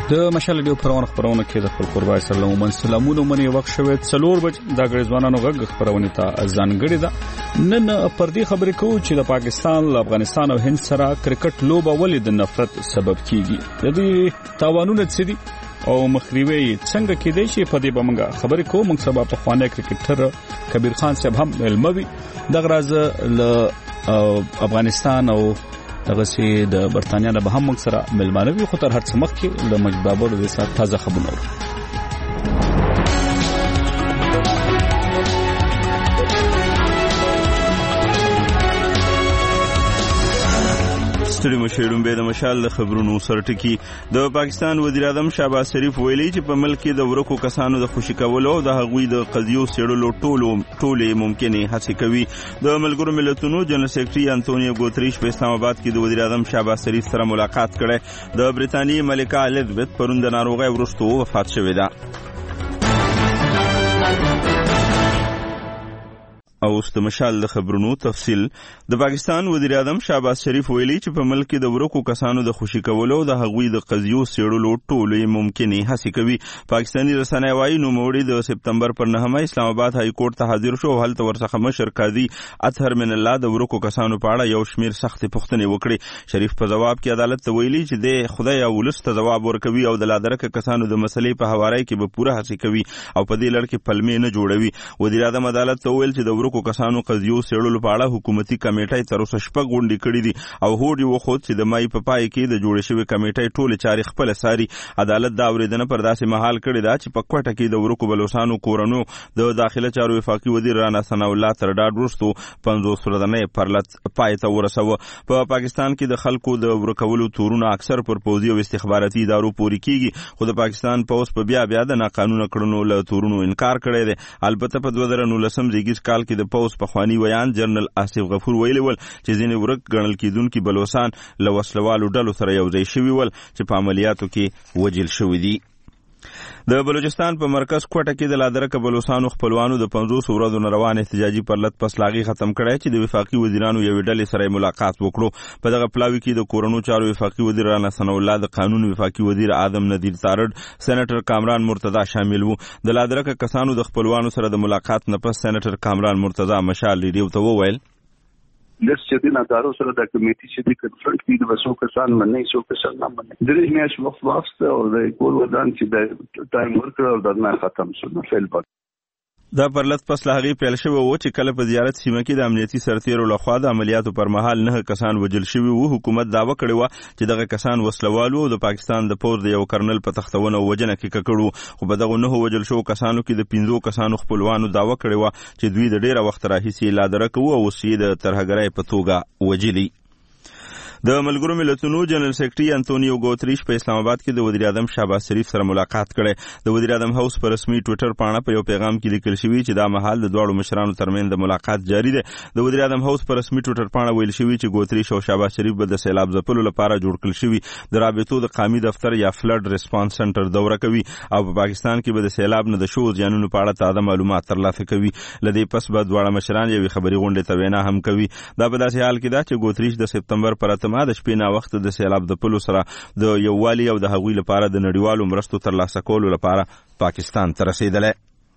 د مشال ډیو خبرونه کې د خپل قربای سره لمون سلامونه منی وخت شوه 4 بج د غړي ځوانانو غږ خبرونه ته ځانګړي ده نن پر دې خبرې کوو چې د پاکستان له افغانستان او هند سره کرکټ لوبه ولې د نفرت سبب کیږي د دې تاوانونه څه دي او مخریوي څنګه کېدای شي په دې بمنګه خبرې کوو موږ سبا په خوانه کرکټر کبیر خان صاحب هم علموي د غراز له افغانستان او دغه سي د برتانیا نه به هم موږ سره ملمانوي خو تر هر څه مخکې له مجبابر د سات تازه خبرونه ستړي مشرون به د مشال خبرونو سره ټکی د پاکستان وزیر اعظم شهباز شریف ویلي چې په ملک کې د ورکو کسانو د خوشي کولو او د هغوی د قضیو سیړلو ټولې ممکنه هڅه کوي د ملګرو ملتونو جنرال سیکریټري انټونیو ګوتریش په اسلام آباد کې د وزیر اعظم شهباز شریف سره ملاقات کړي د برتانیې ملکه الیزابت پرون د ناروغۍ وروسته وفات شوې ده او د مشال د خبرونو تفصیل د پاکستان وزیر اعظم شهباز شریف ویلي چې په ملک کې د ورکو کسانو د خوشي کولو د هغوی د قضیو سیړلو ټولې ممکنه هڅه کوي پاکستاني رسنۍ وايي نو موري د سپتمبر پر 9 اسلام آباد های کورټ ته حاضر شو هلته ورڅخه مشر قاضي اطهر من الله د ورکو کسانو په اړه یو شمیر سخت پوښتنې وکړي شریف په جواب کې عدالت ته ویلي چې د خدای او ولست جواب ورکوي او د لادرکه کسانو د مسلې په حواله کې به پوره هڅه کوي او په دې لړ کې پلمې نه جوړوي وزیر اعظم عدالت ته ویل چې د ورکو کسانو قضیو سیړلو په اړه حکومتي کمیټې تر اوسه شپږ غونډې کړې دي او هوډ یې وښود چې د مای په پای کې د جوړې شوې کمیټې ټولې چارې خپل ساري عدالت دا اورېدنه پر داسې مهال کړې ده چې په کوټه کې د ورکو بلوچستانو کورونو د داخله چارو وفاقي وزیر رانا ثنا الله تر ډاډ وروسته 50 ورځې پرلط پای ته ورسوه په پاکستان کې د خلکو د ورکولو تورونه اکثر پر پوځي او استخباراتي ادارو پوري کیږي خو د پاکستان پوز په بیا د ناقانونه کړنو له تورونو انکار کړی دی البته په 2019 زیږیز کال کې د پوز په خواني ویان جنرال آصف غفور ویلي ول چې ځینې ورک ګڼل کېدونکي بلوچستان له وسلوالو ډلو سره یوځای شوي ول چې په عملیاتو کې وژل شوي دي د بلوچستان په مرکز کوټه کې د لادرکه بلوچستانو خپلوانو د 50 ورځو نه روان احتجاجي پرلط پس لاغي ختم کړی چې د وفاقي وزیرانو یو ډلې سره ملاقات وکړو په دغه پلاوي کې د کورونو چارو وفاقي وزیر رانا ثنا الله د قانون وفاقي وزیر آدم نذیر تارړ سېنیټر کامران مرتضی شامل وو د لادرکه کسانو د خپلوانو سره د ملاقات نه پس سېنیټر کامران مرتضی مشال ریډیو ته وویل لس چې د نادارو سره د کمیټې چې د کنفرنس کې د وسو کسان منې شو کسان نه منې درې میاشت وخت واسطه او د کول ودان چې د ټایم ورکړ او د نه ختم شو نو فیل پات دا پرلط پس لاغي پیل شوی و چې کله په زیارت سیمه کې د امنیتي سرتیرو لخوا د عملیاتو پر مهال 9 کسان وژل شوي وو حکومت داوا کړې و چې دغه کسان وسلوالو او د پاکستان د پوز د یو کرنل په تختونه وجنه کې ککړو خو په دغه 9 وژل شو کسانو کې د 15 کسانو خپلوانو داوا کړې و چې دوی د ډیره وخت راهیسې لادرکه وو او سید ترهګرۍ په توګه وجلی د ملګرو ملتونو جنرال سیکریټري انټونیو ګوتریش په اسلام آباد کې د وزیر اعظم شهباز شریف سره ملاقات کړي د وزیر اعظم هاوس پر رسمي ټوئیټر باندې په یو پیغام کې لیکل شوی چې دا مهال د دوړو مشرانو ترمن د ملاقات جاری ده د وزیر اعظم هاوس پر رسمي ټوئیټر باندې ویل شوی چې ګوتریش او شهباز شریف به د سیلاب ځپلو لپاره جوړ کړل شوی د رابطو د قومي دفتر یا فلډ ریسپانس سنټر دوره کوي او په پاکستان کې به د سیلاب نه د شو ځانونو په اړه تازه معلومات ترلاسه کوي لدې پس به دوړو مشران یو خبري غونډه ته وینا هم کوي دا په داسې حال کې ده چې ګوتریش د سپتمبر پر 8 د شپې نه وخت د سیلاب د پلو سره د یووالي او د هغوی لپاره د نړیوالو مرستو ترلاسه کولو لپاره پاکستان ته رسیدلی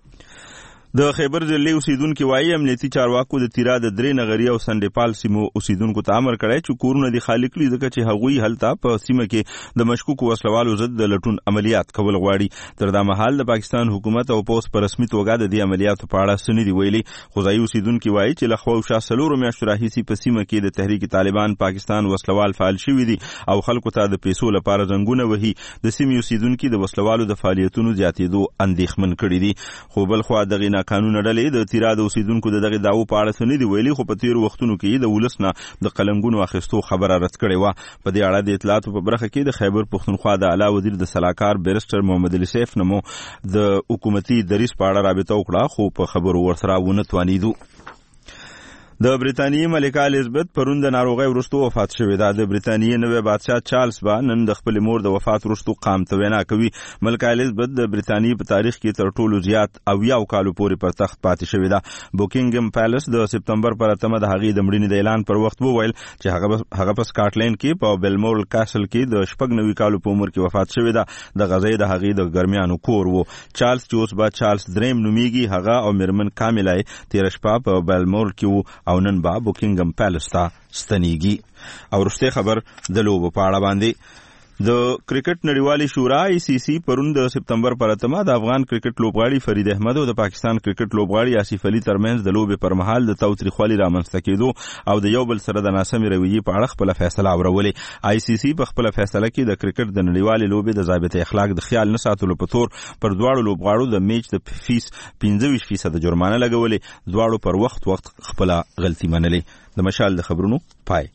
د خیبر ضلع اوسیدونکو وايي امنیتي چارواکو د تیرا د درې نغری او سندپال سیمو اوسیدونکو ته امر کړی چې کورونه د خالق لري ځکه چې هغوی هلته په سیمه کې د مشکوکو وسلوالو ضد د لټون عملیات کول غواړي تر دا مهال د پاکستان حکومت او پوس په رسمي توګه د دې عملیاتو په اړه سندې ویلي خو ځای اوسیدونکو وايي چې لخوا او شاسلو میاشتو راهیسي په سیمه کې د تحریک طالبان پاکستان وسلوال فعال شوي دي او خلکو ته د پیسو لپاره زنګونه وهي د سیمې اوسیدونکو د وسلوالو د فعالیتونو زیاتېدو اندېښمن کړي دي خو بل خو دغه قانون ډلې د تیرا د اوسیدونکو دغه داو په اړه سندې ویلي خو په تیر وختونو کې د ولسنه د قلمګونو اخیستو خبره رد کړې و په دې اړه د اطلاعاتو په برخه کې د خیبر پښتونخوا د اعلی وزیر د سلاکار بیرسټر محمد علي سیف نمو د حکومتي دریس په اړه رابطه وکړه خو په خبرو ورسره ونه توانیدو د بریتانیې ملکه الیزابت پرون د ناروغۍ وروسته وفات شوې ده. د بریتانیې نوی بادشاه چارلز به نن د خپلې مور د وفات وروسته قام ته وینا کوي. ملکه الیزابت د بریتانیې په تاریخ کې تر ټولو زیات 70 کالو پورې پر تخت پاتې شوې ده. بوکینګم پیلس د سپتمبر پر 8 د هغې د مړینې د اعلان پر وخت وویل چې هغه په سکاټلند کې په بیلمورل کاسل کې د 96 کالو په عمر کې وفات شوې ده. د غزې د هغې د ګرمیانو کور وو. چارلز چې اوس به چارلز دریم نومیږي، هغه او میرمن کاملا تیر شپه په بیلمورل کې وو او نن به بوکینګم پیلس ته ستنیږي. او وروستی خبر د لوبو په اړه باندې د کرکټ نړیوالې شورا ICC پرون د سپتمبر پر 8 د افغان کرکټ لوبغاړي فرید احمد او د پاکستان کرکټ لوبغاړي آصف علي ترمنځ د لوبې پر مهال د تاوتریخوالي رامنځته کېدو او د یو بل سره د ناسمې رویې په اړه خپله فیصله اورولې. ICC په خپله فیصله کې د کرکټ د نړیوالې لوبې د ضابطه اخلاق د خیال نه ساتلو په تور پر دواړو لوبغاړو د میچ د فیس 25% جرمانه لګولې. دواړو پر وخت خپله غلطي منلې. د مشال د خبرونو پای.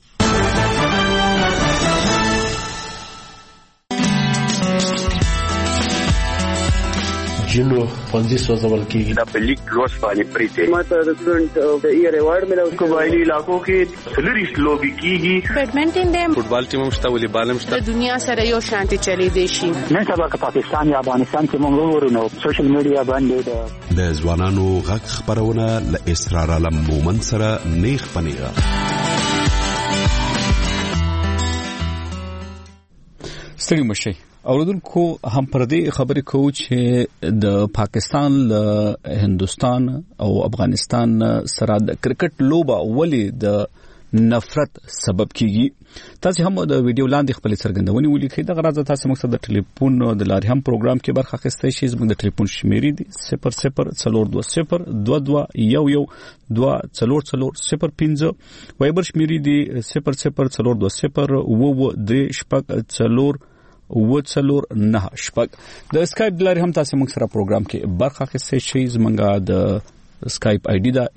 جنو پنځه سوځول کېږي د بلیک روز باندې پریته ماته د سټوډنټ د ایئر ایوارډ ملو قبایلی علاقو کې سلریس لوبي کیږي. بیډمنټن د فوټبال ټیم مشته والیبال مشته د دنیا سره یو شانتي چلی دی شي. نن سبا که پاکستان یا افغانستان کې موږ ورونو سوشل میډیا باندې د ځوانانو غږ خبرونه ل اسرار علم مومن سره نیخ پنیغه. ستړي مشي اوردونکو هم پر دې خبرې کوو چې د پاکستان له هندستان او افغانستان سره د کرکټ لوبه ولې د نفرت سبب کیږي. تاسو هم د ویډیو لاندې خپل څرګندونې ولیکئ. د غراض تاسو موږ د ټلیفون د لارې هم پروګرام کې برخه اخیستئ شئ. زموږ د ټلیفون شمیرې دي 0042 22 11 وایبر شمیرې دي 0042 نه شپږ. د اسکایپ د لارې هم تاسو موږ سره پروګرام کې برخه اخیستئ شئ. زموږ د اسکایپ آی ډي دا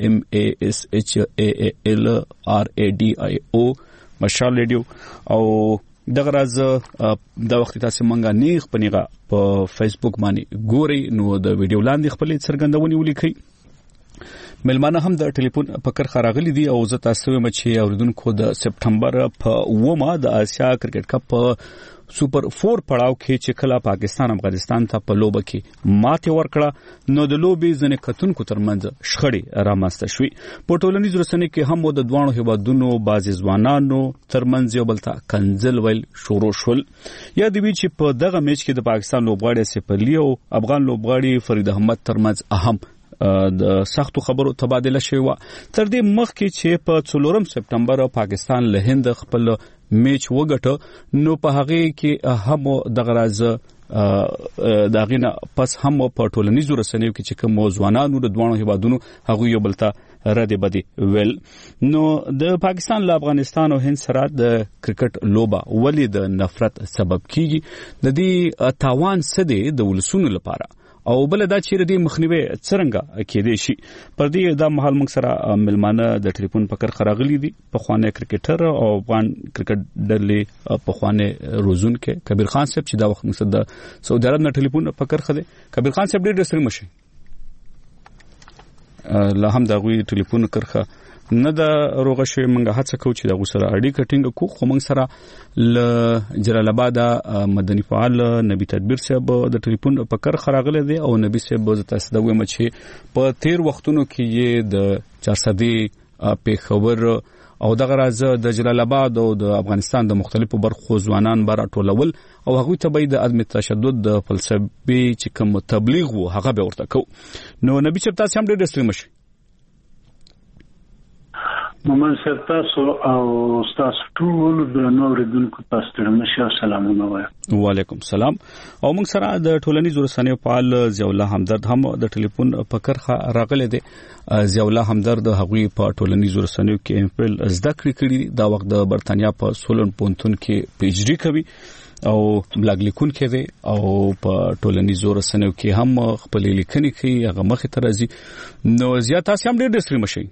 MASHALRADIO مشال ریډیو. او دغه راز د وخت تاسو مونږه نیغ پنیغه په فیسبوک باندې ګورئ نو د ویډیو لاندې خپل څرګندونې ولیکئ. ملمانه هم د ټلیفون په کرخه راغلي دي او زه تاسو یم چې اوریدونکو د سپټمبر په 9 د آسیا کرکټ کپ په سوپر 4 پړاو کې چې کله پاکستان افغانستان ته په لوبه کې ماته ورکړه نو د لوبې ځنې کتونکو ترمنځ شخړې رامنځته شوې. په ټولنیزو رسنیو کې هم د دوانو هیوادونو بعضې ځوانانو ترمنځ یو بل ته کنځل ویل شروع شول. یا دی چې په دغه میچ کې د پاکستان لوبغاړي آصف علي او افغان لوبغاړي فرید احمد ترمنځ اهم د سختو خبرو تبادله شوی و. تر دې مخکې چې په 4 سپټمبر پاکستان له هند خپل میچ وګټه نو په هغه کې هم دغه راز داغه نه پس هم په ټولنیزو رسنیو کې چې کوم ځوانانو د دوه هیوادونو هغه یو بلته رده بدی ویل. نو د پاکستان له افغانستان او هند سره د کرکټ لوبه ولې د نفرت سبب کیږي، د دې تاوان څه دی د ولسونو لپاره او بل دا چې ردی مخنیوي څنګه کېدې شي. پر دې دا مهال موږ سره ملمانه د ټلیفون پکر خراغلي دي په خوانه کرکټر او افغان کرکټ ډلې په خوانه روزون کې کبیر خان صاحب چې دا وخت موږ د سعودي عرب نه ټلیفون پکر خده. کبیر خان صاحب ډېر سره مشه له هم دا غوي ټلیفون کرخه نه دا روغه شوی. منګه هڅه کوو چې دا غوسره اړیکه ټینګ کو خو موږ سره ل جلال آباد مدني فعال نبی تدبیر صاحب د ټلیفون په کر خراغله دی او نبی صاحب تاسو دا وایم چې په 13 وختونو کې یې د 400 پیښور او دغه راز د جلال آباد او د افغانستان د مختلفو برخو ځوانان بار ټولول او هغه ته به د عدم تشدد د فلسفي چې کوم تبلیغ وو هغه به ورته کو. نو نبی صاحب تاسو هم ډېر ستړي مشي. مومن صاحب تاسو او تاسو ټول د نوریدونکو تاسو ته مشه سلامونه وایم. وعلیکم سلام. او موږ سره د ټولنیزو رسنیو فعال ضیاء الله همدرد هم د ټلیفون په کرخه راغلی دی. ضیاء الله همدرد هغوی په ټولنیزو رسنیو کې امفل زده کړې دا وخت د برتانیا په سولن پونتون کې پی ایچ ډي کوي او بلاګ لیکون کې دی او په ټولنیزو رسنیو کې هم خپل لیکنې کوي هغه مخې ته راځي. نو زیات تاسو هم ډېر ستړي مشئ.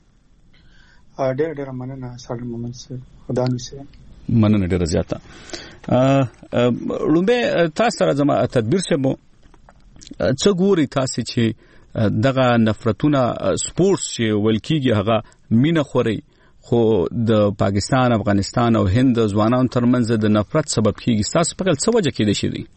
ډېر مننه سړی مومن صاحب خدا نو سه مننه ډېر زیاته. لومبه تاسو سره زما تدبیر سه مو څه ګوري تاسو چې دغه نفرتونه سپورتس چې ولکیږي هغه مینه خوري خو د پاکستان افغانستان او هند ځوانانو ترمنځ د نفرت سبب کیږي تاسو په څه وجه کې دي شي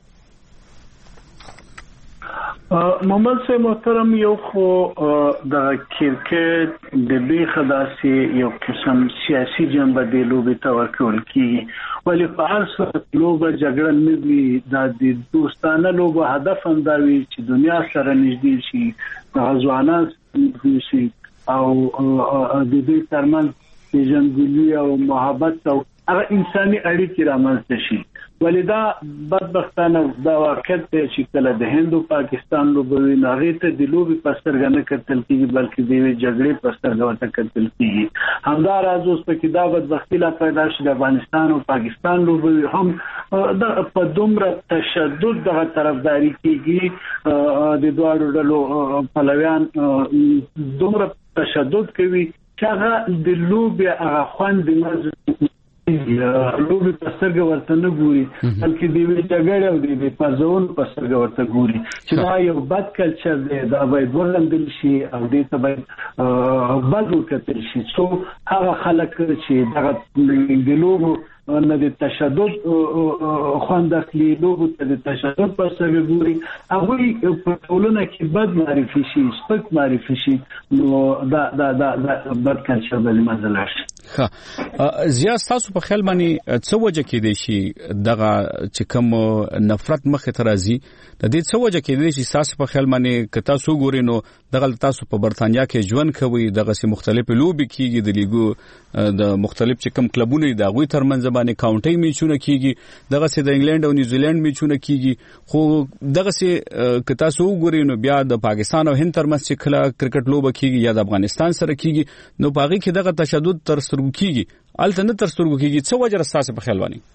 محمد صاحب محترم یو خو د کرکټ د بیخه داسې یو قسم سیاسي جنبه د لوبې ته ورکول کیږي ولی په هر صورت لوبه جګړه نه وي د دوستانه لوبه هدف هم دا وي چې دنیا سره نږدې شي ځوانان نږدې شي او د دې ترمنځ پیژندګلوي او محبت او هغه انساني اړیکې رامنځته شي ولدا بدبختانه دا واقعیت چې کله د هند او پاکستان لوبوي هغه ته د لوبي پسترګ نه کتل کیږي بلکې د جګړې پسترګ ورته کتل کیږي همدا راز اوس په کې دا بدبختی لا پیدا شي د افغانستان او پاکستان لوبوي هم د په دومره تشدد دغه طرفداري کیږي د دوه ډلو پلویان دومره تشدد کوي چې هغه د لوبي هغه خوند د لوبي پسترګ ورته نه ګوري بلکې د جګړې او د پرځون پسترګ ورته ګوري چې دا یو بد کلچر دی دا باید ورندل شي او دې ته باید بد وکتل شي څو هغه خلک چې دغه د لوبو نه د تشدد خوند اخلي لوبو ته د تشدد پسترګ ګوري هغه په ټولنه کې بد معرفي شي سپک معرفي شي نو دا بد کلچر به منځله شي زیات تاسو په خیال باندې څه وجه کې دي شي دغه چې کوم نفرت مخه ترازی د دې څه وجه کې دي چې تاسو په خیال باندې که تاسو ګورئ نو دغه تاسو په برتانیا کې ژوند کوي دغه سي مختلف لوبي کیږي د لیګو د مختلف چې کوم کلبونه د غوي ترمنځ باندې کاونټي میچونه کیږي دغه سي د انګلند او نیوزیلند میچونه کیږي خو دغه سي که تاسو ګورئ نو بیا د پاکستان او هند ترمنځ چې کله کرکټ لوبه کیږي یا د افغانستان سره کیږي نو باغی کې دغه تشدد تر سترګو کیږي الته نه تر سترګو کیږي څه وجه راستاسه په خیال باندې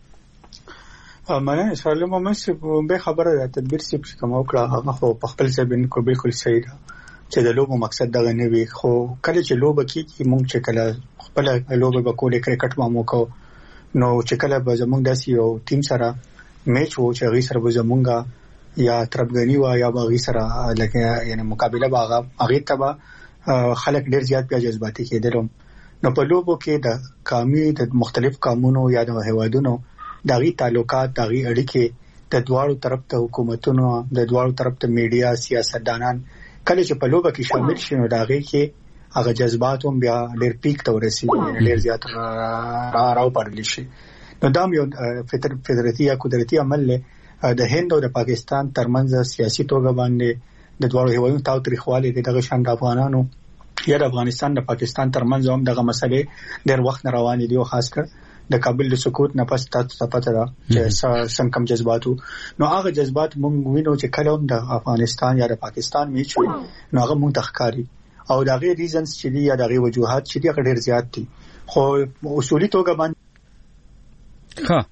مانه سوال مو مې به خبره ده تدبیر چې کوم وکړه هغه خو په خپل ځبین کو بالکل صحیح ده چې د لوبو مقصد دغه نه وي خو کله چې لوبه کیږي مونږ چې کله خپل لوبه به کولې کرکټ ما مو کو نو چې کله به زمونږ داسې یو ټیم سره میچ وو چې غي سره به زمونږ یا تربګنی وا یا به غي سره لکه یعنی مقابله باغه هغه تبا خلک ډیر زیات بیا جذباتي کېدل نو په لوبو کې د قومي د مختلف قومونو یا د هیوادونو دغه تعلقات دغه اړیکې د دوړو طرف ته حکومتونو د دوړو طرف ته میډیا سیاستدانان کله چې په لوبه کې شامل شي نو دغه کې هغه جذبات هم بیا ډېر پیک ته ورسیږي ډېر زیات راو پړل شي نو دا یو فدراتي یا قدرتي عمل له د هند او د پاکستان ترمنځ سیاسي توګه باندې د دوړو هیوادونو تاوتریخواله دغه شان د افغانانو یا د افغانستان د پاکستان ترمنځ هم دغه مسلې ډېر وخت نه روانې دي او خاص کر د کابل د سکوت نه پس تاسو پته را چې څنګه کم جذباتو نو هغه جذبات مونږ وینو چې کله هم د افغانستان یا د پاکستان میچ وي نو هغه مونږ تخکاری او دغه ریزنز چې دي یا دغه وجوهات چې دي هغه ډېر زیات دي خو اصولي توګه باندې ها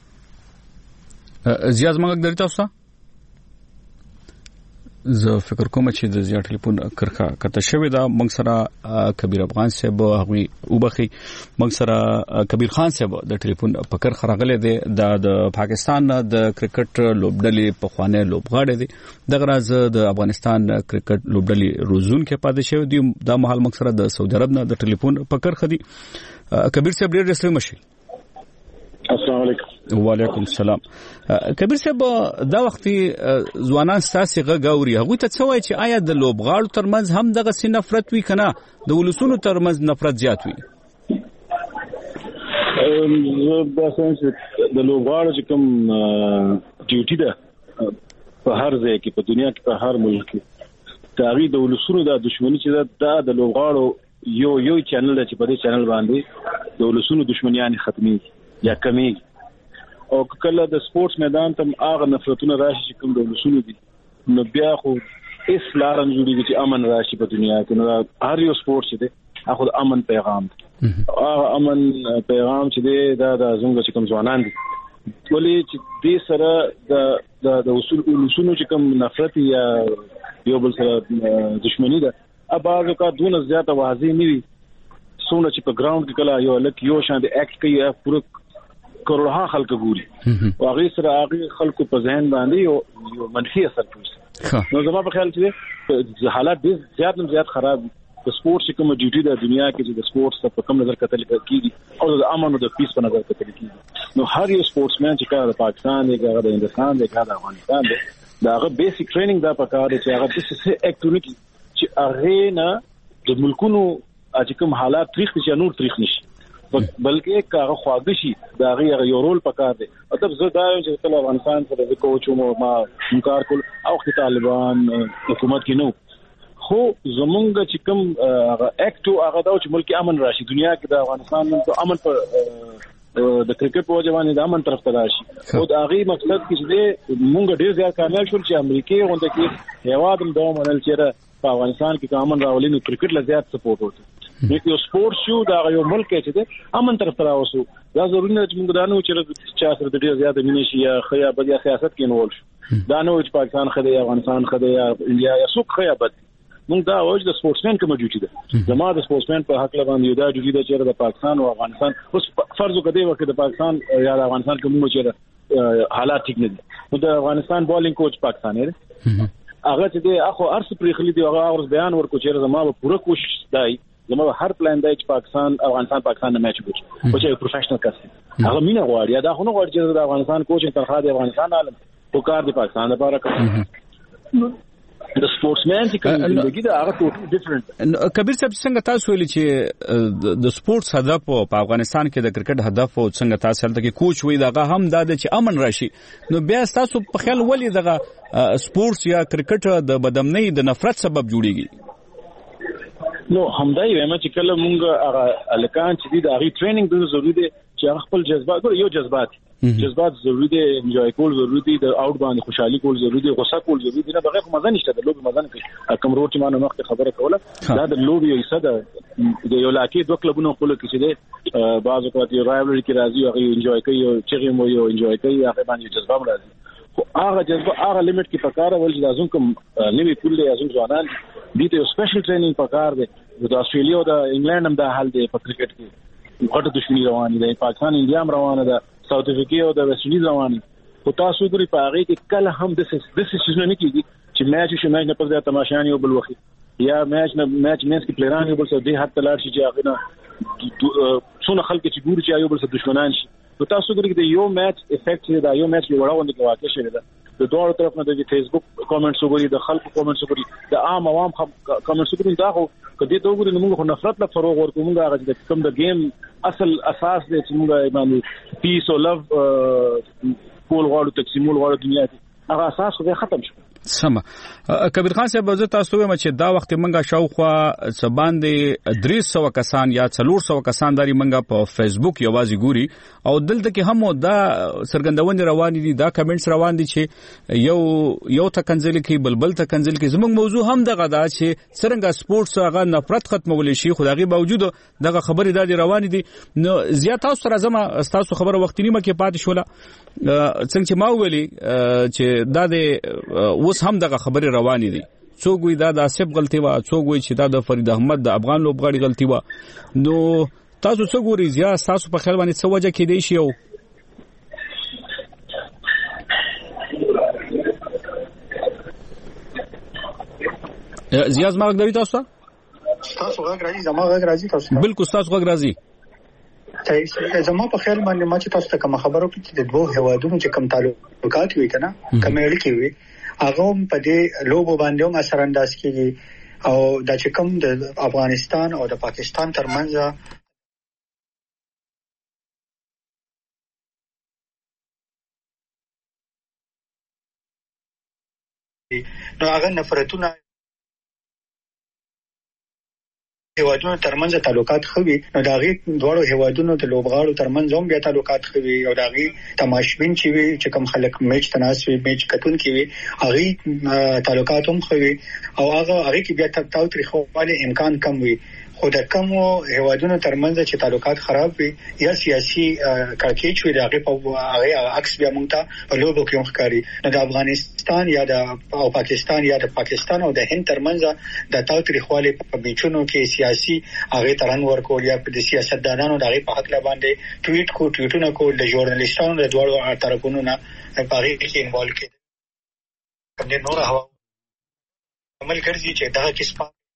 زیات مونږ درته تاسو زه فکر کوم چې د زیات ټلیفون کرخه کته شوی دا موږ سره کبیر افغان صاحب هغوی وبخي موږ سره کبیر خان صاحب د ټلیفون په کرخه راغله دی د پاکستان د کرکټ لوبډلې په خوانه لوبغاړي دی دغه راز د افغانستان کرکټ لوبډلې روزون کې پاتې شوی دی دا مهال موږ سره د سعودي عرب نه د ټلیفون په کرخه دی کبیر صاحب ډېر رسمي مشي السلام علیکم وعلیکم السلام کبیر صاحب دا وختي ځوانان ستاسو غاوري هغه ته څه وایي چې آیا د لوبغاړو ترمنځ هم دغه سي نفرت وی کنه د ولسونو ترمنځ نفرت زیات وي زه باسم چې د لوبغاړو چې کوم ډیوټي ده په هر ځای کې په دنیا کې په هر ملک کې تاریخ د ولسونو د دښمنۍ چې دا د لوبغاړو یو چینل چې په دې چینل باندې د ولسونو دښمنیان ختمي یا کمی او کله د سپورتس میدان ته هغه نفرتونه راشي چې کوم د ولسونو دي نو بیا خو اسلام جوړیږي چې امن راشي په دنیا کې نو هر یو سپورت چې دی هغه د امن پیغام دی هغه امن پیغام چې دی دا د زموږ چې کوم ځوانان دي ولې چې دې سره د ولسونو چې کوم نفرت یا یو بل سره دښمنی ده اباغه کا دونه زیاته واضح نه وي څونه چې په ګراوند کې کله یو لک یو شان د اکټ کوي پوره کروڑها خلک ګوري او هغه سره هغه خلکو په ذهن باندې یو منفي اثر کوي نو زما په خیال چې حالات ډېر زیات خراب د سپورت کوم ډیوټي د دنیا کې چې د سپورت په کوم نظر کتل کیږي او د امن او د پیس په نظر کتل کیږي نو هر یو سپورتسمن چې کار د پاکستان دی کار د هندستان دی کار د افغانستان دی دا هغه بیسیک ټریننګ دا پکاره دی چې هغه د څه اکټونیټي چې هغه نه د ملکونو چې کوم حالات تاریخ چې نور تاریخ نشي بلکې هغه خواږه شي دا هغه یو رول پکاره دی مطلب زه دا چې کله افغانستان سره د کوچ ما کار کول او طالبان حکومت کې نو خو زمونږ چې کوم اکټو هغه دا چې ملک امن راشي دنیا کې د افغانستان د امن په د کرکټ په ځواني د امن طرف ته راشي او دا غي مقصد چې مونږ ډیر زیات کامیاب شول چې امریکای غونډه کې هیواد هم دوه منل چې په افغانستان کې امن راولي نو کرکټ له زیات سپورټ ورته یو سپورت شو دا یو ملک چې امن طرف ته راوسو دا ضروري نه چې موږ دا نو چې سره د ډیر زیات مینه شي یا خیا بد یا سیاست کې نول شو دا نو چې پاکستان خدای افغانستان خدای یا انډیا یا څوک خیا بد موږ دا وایو د سپورتسمن کوم ډیوټي ده زما د سپورتسمن په حق لبان یو دا ډیوټي ده چې د پاکستان او افغانستان اوس فرض وکړئ وکړه د پاکستان یا د افغانستان کوم چې حالات ټیک نه دي نو د افغانستان بالینګ کوچ پاکستاني دی هغه چې د اخو ارس پرېخلي دی هغه ورس بیان ورکو چې زما په پوره کوشش دی زما هر پلان دی چې پاکستان نه میچ وکړي او چې پروفیشنل کس هغه مینه غواړي دا خو نه غواړي چې د افغانستان کوچ تنخواه د افغانستان عالم په کار د پاکستان لپاره کوي د سپورتسمن چې کوم زندگی دا هغه ټوټلی ډیفرنٹ کبیر صاحب څنګه تاسو ویلي چې د سپورتس هدف په افغانستان کې د کرکټ هدف او څنګه تاسو هلته کې کوچ وي دغه هم دا چې امن راشي نو بیا تاسو په خیال ولې دغه سپورتس یا کرکټ د بدامنۍ د نفرت سبب جوړیږي نو همدای وایم چې کله مونږ هغه الکان چې د هغه ټریننګ د ضروري دی چې خپل جذبات یو جذبات ضروري دي انجوای کول ضروري دي د اوټ باندې خوشحالي کول ضروري دي غوسه کول ضروري دي نه بغیر مزه نشته د لوبي مزه نه کوم روټ ما نه وخت خبره کوله دا د لوبي یو حصہ ده د یو لاکي دوه کلبونو خپل کې چې دي بعض وخت یو رایولري کې راځي او انجوای کوي او چې مو یو انجوای کوي هغه باندې جذبه راځي خو هغه جذبه هغه لیمټ کې پکاره ول چې لازم کوم نوی کول دي لازم ځوانان دي ته سپیشل ټریننګ پکاره دي د استرالیا او د انګلند هم دا حال دی په کرکټ کې غټه دښمنی روانه ده پاکستان انډیا هم روانه ده ساوث افریقا او د ویسټ انډیز روانه خو تاسو ګوري په هغه کې کله هم د سیزن نه کیږي چې میچ نه په تماشایان یو بل وخت یا میچ مینس کې پلیران یو بل څه دی حتی لار شي چې هغه نه څونه خلک چې ګوري چې یو بل څه دښمنان شي نو تاسو ګوري د یو میچ افیکټ دا یو میچ یو وړاندې کې واقع شوی ده د دوه طرف نه د فیسبوک کامنټس وګوري د خلکو کامنټس وګوري د عام عوام کامنټس وګوري دا خو کدی ته وګوري موږ خو نفرت لا فروغ ورکو موږ هغه د کوم د گیم اصل اساس دی چې موږ باندې پیس او لو کول غواړو تقسیمول غواړو دنیا کې هغه اساس خو ختم شو سم کبیر خان صاحب زه تاسو وایم چې دا وخت منګه شاوخوا سباندې 300 کسان یا 400 کسان داري منګه په فیسبوک یوازې ګوري او دلته کې هم دا سرګندونې روان دي دا کمنټس روان دي چې یو تکنزل کې بلبل تکنزل کې زموږ موضوع هم دغه دا چې څنګه سپورتس هغه نفرت ختمول شي خدایي باوجود دغه خبرې د روان دي نو زیات تاسو سره زما تاسو خبره وختینی مکه پات شوله څنګه چې ما ویلي چې دا د اوس هم دغه خبره روانې دي څوک وي دا د اسف غلطي وا څوک وي چې دا د فرید احمد د افغان لوبغاړي غلطي وا نو تاسو څوک ګورئ یا تاسو په خیال باندې څه وجه کې دی شي زیاز مارګ دوی تاسو غږ راځي زما غږ راځي تاسو بالکل تاسو غږ راځي زما په خیال باندې ما چې تاسو ته کوم خبرو کې د دوه هوادونو چې کوم تعلقات وي کنه کوم اړیکې وي هغه په دې لوبو باندې هم اثر انداز کیږي او د چې کوم د افغانستان او د پاکستان ترمنځ نو هغه نفرتونه هیوادونو ترمنځ تعلقات خوي نو دا غي دوړو هیوادونو د لوبغاړو ترمنځ هم بیا تعلقات خوي او دا غي تماشبین چې وي چې کوم خلک میچ تناسوي میچ کتون کې وي هغه تعلقات هم خوي او هغه کې بیا تاوتریخواله امکان کم وي خو د کوم هیوادونو ترمنځ چې تعلقات خراب وي یا سیاسي کړکېچ وي دا هغه عکس بیا مونږ ته په لوبو کې ښکاري نو د افغانستان یا د پاکستان یا د پاکستان او د هند ترمنځ د تاوتریخواله په میچونو کې سیاسي هغه ترنګ ورکول یا د سیاستدانانو دغه په حق باندې ټویټونه کول د ژورنالیستانو د دوړو طرفونو نه په هغه کې انوالو کېدل کوم نور هوا عمل ګرځي چې دا کیس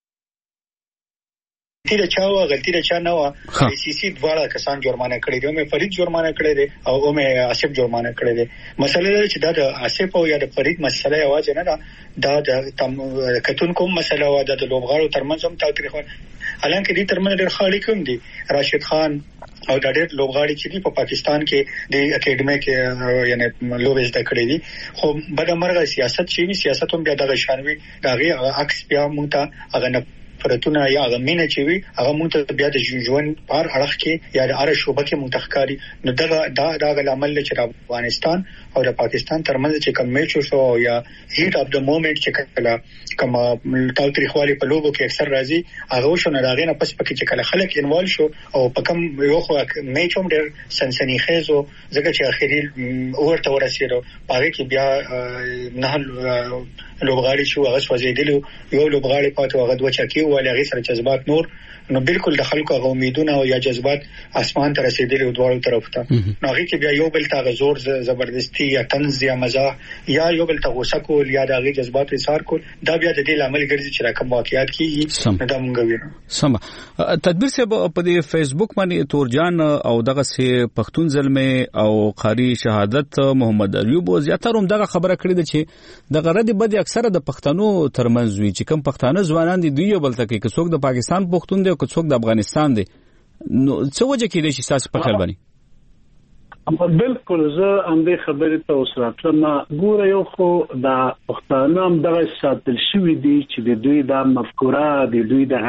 غلطی د چا و غلطی د چا نه و سی سی دواړه کسان جرمانه کړی دی مې فرید جرمانه کړی دی او مې آصف جرمانه کړی دی مسله دا چې دا د آصف او یا د فرید مسله یواز نه دا د کتون کوم مسله و د لوبغاړو ترمنځ هم تاریخ حالانکه دې ترمنځ ډېر خالي کوم دي راشد خان او د ډېر لوبغاړي چې په پاکستان کې د اکیډمي کې یعنی لوبې زده کړې دي خو بدمرغه سیاست چې سیاست هم بیا د شانوي دغه عکس بیا مونږ ته هغه فرتونه یا غمینه چې وي هغه مونږ ته بیا د ژوند بار اړه کې یا د اره شوبه کې منتخکاری نو دا عمل چې د افغانستان او د پاکستان ترمنځ چې کوم میچ شو یا هیټ اف د مومنت چې کله کوم تاریخوالي په لوبو کې اکثر راځي هغه شونه راغی نه پس پکې چې کله خلک انوالو شو او په کوم یو خو میچ هم ډېر سنسنی خیزو ځکه چې اخیری ورته ورسېدو پاره کې بیا نه لوبغاړي شو هغه سوځېدل یو لوبغاړي پاتې هغه دوه چکی ولې هغه سره جذبات نور نو بالکل د خلکو هغه امیدونه او یا جذبات اسمان ته رسیدلي دوړو طرف ته نو هغه کې بیا یو بل ته زور زبردستی یا طنز یا مزاح یا یو بل ته غوسه کول یا د هغه جذبات اظهار کول دا بیا د دې عمل ګرځي چې راکم واقعیت کیږي دا مونږ وینو سم تدبیر صاحب په دې فیسبوک باندې تورجان او دغه سي پښتون زلمه او قاری شهادت محمد ایوب زیاتره هم دغه خبره کړې ده چې دغه رد بد اکثره د پښتنو ترمنځ وی چې کوم پښتانه ځوانان دي دوی بل ته کې څوک د پاکستان پښتون دي او څوک د افغانستان دي نو څه وجه کې دي چې تاسو په خیال باندې بالکل زه هم دې خبرې ته وسراتم ګوره یو خو د پښتانه هم دغه ساتل شوی دي چې د دوی د مفکوره د دوی د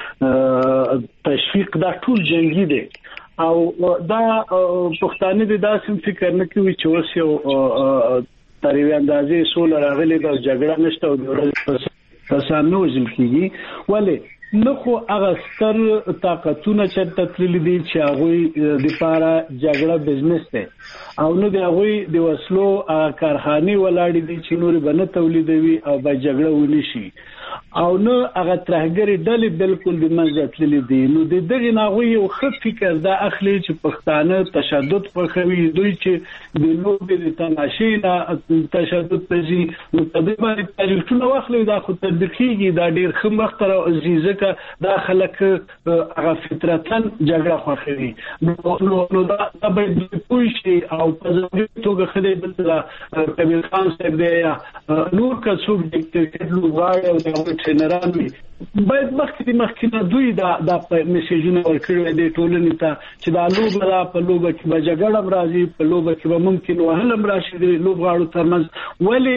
تشویق دا ټول جنگي دي او دا پښتانه د داسې فکر نه کوي چې اوس یو تریوی اندازې سول راغلي د جګړه نشته او د کسان نو ځل کیږي ولی نو خو هغه ستر طاقتونه چې تتلل دي چې هغه د لپاره جګړه بزنس ده او نو د هغه د وسلو کارخانه ولاړې دي چې نور بنه تولیدوي او به جګړه ونی شي او نو هغه ترهګری ډلې بالکل د منځ تللی دي نو د دغه ناغوي یو خط فکر دا اخلي چې پښتانه تشدد خوښوي دوی چې د لوبې د تماشې نه تشدد پزي نو په دې باندې تاریخونه واخلي دا خو تدقیقي دا ډیر خم وخت را عزیزه کا دا خلک هغه فطرتن جګړه خوښوي نو دا به پوه شي او په ځای توګه خدای بل کبیر خان صاحب دی نور کڅوګ د کرکټ لوبغاړي او ټرینران وي باید مخکې دوی دا میسیجونه ورکړي دي ټولنې ته چې دا لوبه په لوبه کې به جګړه راځي په لوبه کې به ممکن وهلم راشي د لوبغاړو ترمنځ ولی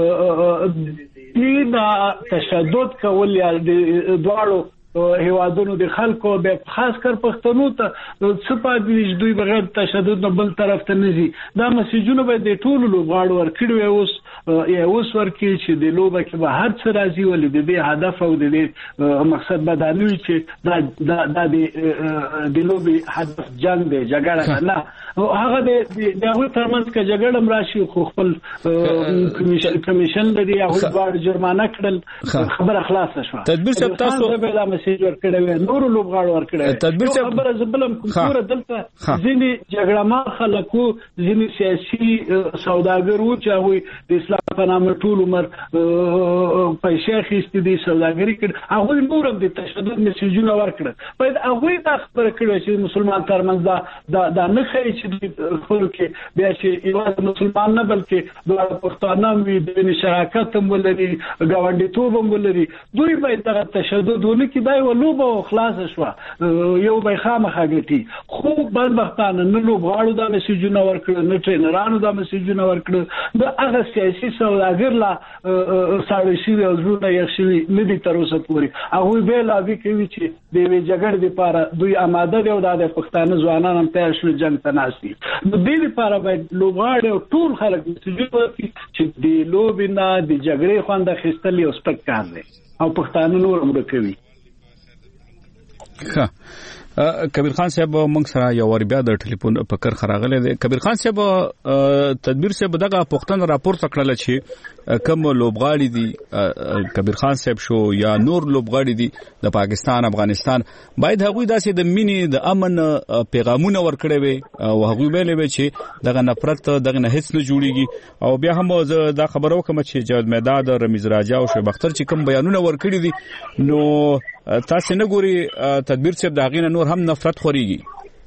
دا تشدد کول یا د دواړو هیوادونو د خلکو به خاص کر پښتنو ته صفات دوی بغیر تشدد نه بل طرف ته نزي دا میسیجونه به د ټولو لوبغاړو ورکړي اوس ورکړي چې د لوبه کې به هر څه راځي ولې د هدف او د مقصد بدانوي چې دا د لوبي هدف جنگ دی جګړه نه هغه د هغه ترمنځ کې جګړه راشي خو خپل کمیشن لري هغه بار جرمانه کړل خبره خلاصه شوه تدبیر صاحب تاسو میسج ورکړی نور لوبغاړو ورکړی تدبیر صاحب خبره زبلم کومه دلته ځینې جګړه ما خلکو ځینې سیاسي سوداګرو چې هغه د اسلام په نامه ټول عمر پیسې اخیستې دي سوداګري کړ هغه نور هم د تشدد میسجونه ورکړل باید هغه د خبره کړی چې مسلمان ترمنځ دا نه خري چې خپل کې بیا چې یو مسلمان نه بلکې د پښتانه وي د شراکت هم ولري ګاونډیتوب هم ولري دوی باید د تشدد کې دا یو لوبه خلاص شو یو به خامخا غټي خو بدبختانه نه لوبغاړو دا میسجونه ورکړل نه ټرینرانو دا میسجونه ورکړل دا هغه سیاسي سوداګر لا ساړي او زړه یې شي نه دي تر اوسه پورې هغه به لا وی کوي چې د جګړې لپاره دوی آماده دي او د پښتانه ځوانان هم تیار شول جنگ ته ناشتي نو د دې لپاره باید لوبغاړو ټول خلک چې د لوبینه د جګړې خوند اخیستل یو سپک کار دی او پښتانه نور هم کوي کبیر خان صاحب موږ سره یو ور بیا د ټلیفون په کار خراغله دی کبیر خان صاحب تدبیر صاحب دغه پښتون راپور تکړه چې کوم لوبغاړي دي کبیر خان صاحب شو یا نور لوبغاړي دي د پاکستان افغانستان باید هغوی داسې د مینې د امن پیغامونه ورکړي وي او هغوی ویلي وي چې دغه نفرت دغه نه هیڅ نه جوړیږي او بیا هم زه دا خبرو کوم چې جاوید میداد رمیز راجا او شعیب اختر چې کوم بیانونه ورکړي دي نو تاسو نه ګوري تدبیر صاحب دا غینه نور هم نفرت خوريږي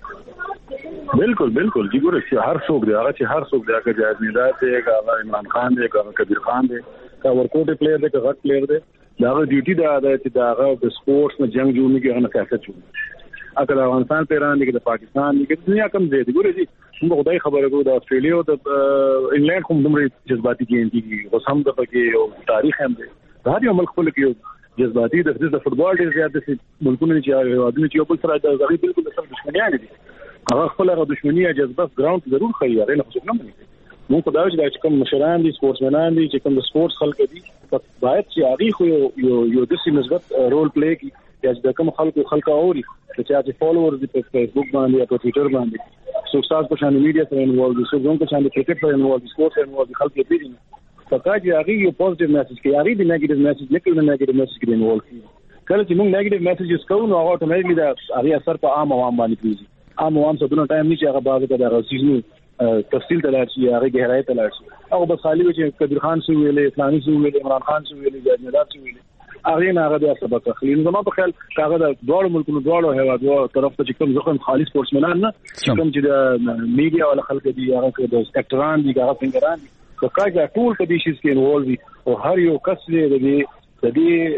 بالکل جی ګوره چې هر څوک دی هغه چې هر څوک دی هغه جاوید میداد دی هغه عمران خان دی هغه کبیر خان دی هغه ورکوټ پلیئر دی هغه پلیئر دی دا ډیوټي دا چې دا هغه د سپورتس نه جنگ جوړونه کې هغه سیاست جوړ اګه افغانستان پیران دي د پاکستان دي د دنیا کم دی ګوره جی موږ خدای خبره کوو د استرالیا او د انګلند کوم دومره جذباتي کې او سم د پکې او تاریخ هم دی هر یو ملک خپل کې جذباتي د فوتبال ډیر زیات دي ملکونه چې هغه چې یو بل سره د ځای بالکل سره دښمنیان دي هغه خپل دښمنی جذبه ګراوند ضرور خي هغه نه څوک نه مني موږ خدای چې کوم مشران دي سپورټسمنان دي چې کوم د سپورټس خلک دي باید چې هغه خو یو د سي مثبت رول پلی کوي چې د کوم خلکو اوري چې فالوورز دي په فیسبوک باندې یا په ټوئیټر باندې سوشل سوشل میډیا سره انوالو دي څنګه چې د کرکټ سره انوالو دي سپورټس انوالو دي خلک دې دي فقط هغه یو پوزټیو میسج کوي هغه د نیگیټیو میسج نه کوي نیگیټیو میسج کې انوالو کوي کله چې موږ نیگیټیو میسجز کوو نو هغه اتوماتیکلی دا هغه اثر په عام عوام باندې کوي عام عوام څه دونه ټایم نشي هغه بعد دا سیزنی تفصیل تلل شي هغه گہرائی تلل شي هغه بس خالی چې کبیر خان سو ویلې فلانی سو ویلې عمران خان سو ویلې جاوید میداد سو ویلې هغه نه هغه د سبق اخلي نو ما په خیال هغه د دوه ملکونو دوه هیوادو طرف ته کوم ځکه خالص سپورټسمنان نه کوم چې د میډیا ولا خلک دي هغه د اکټران دي هغه فنګران دي په کاږه ټول په دې شي کې انوالو او هر یو کس دې د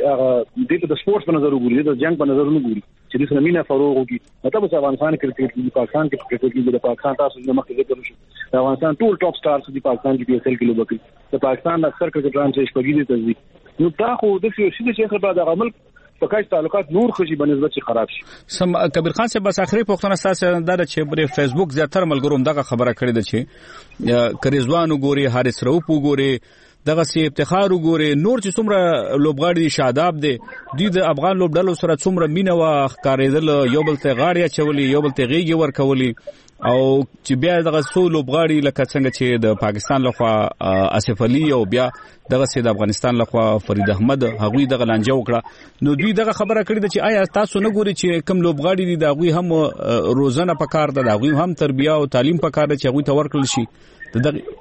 دې د سپورټس په نظر وګوري د جنگ په نظر نه ګوري چې د سمینه فروغ وکړي مطلب چې افغانستان کرکټ کې پاکستان کې کرکټ کې د پاکستان تاسو نه مخکې ذکر شو د افغانستان ټول ټاپ سٹارز دي پاکستان کې PSL کې لوبي د پاکستان اکثر کرکټران چې شپږی دي تزي نو تا خو د څه شي چې بعد عمل پکای تعلقات نور خوشي بنسبت چې خراب شي سم کبیر خان صاحب بس اخري پښتون اساس دا چې پر فیسبوک زیاتره ملګروم دغه خبره کړې ده چې کریزوان وګوري حارث رؤوف وګوري دغه سی افتخار وګوري نور چې څومره لوبغاړي شاداب دي د افغان لوبډلو سره څومره مینه وا ښکارېدل یو بل ته غاړي چولي یو بل ته غیږي ورکولي او چې بیا دغه سو لوبغاړي لکه څنګه چې د پاکستان لخوا اسف علي او بیا دغه سید افغانستان لخوا فرید احمد هغوی دغه لانجه وکړه نو دوی دغه خبره کړې ده چې آیا تاسو نه ګوري چې کم لوبغاړي دي دا غوي هم روزانه پکار ده دا غوي هم تربیه او تعلیم پکار ده چې غوي ته ورکړل شي دغه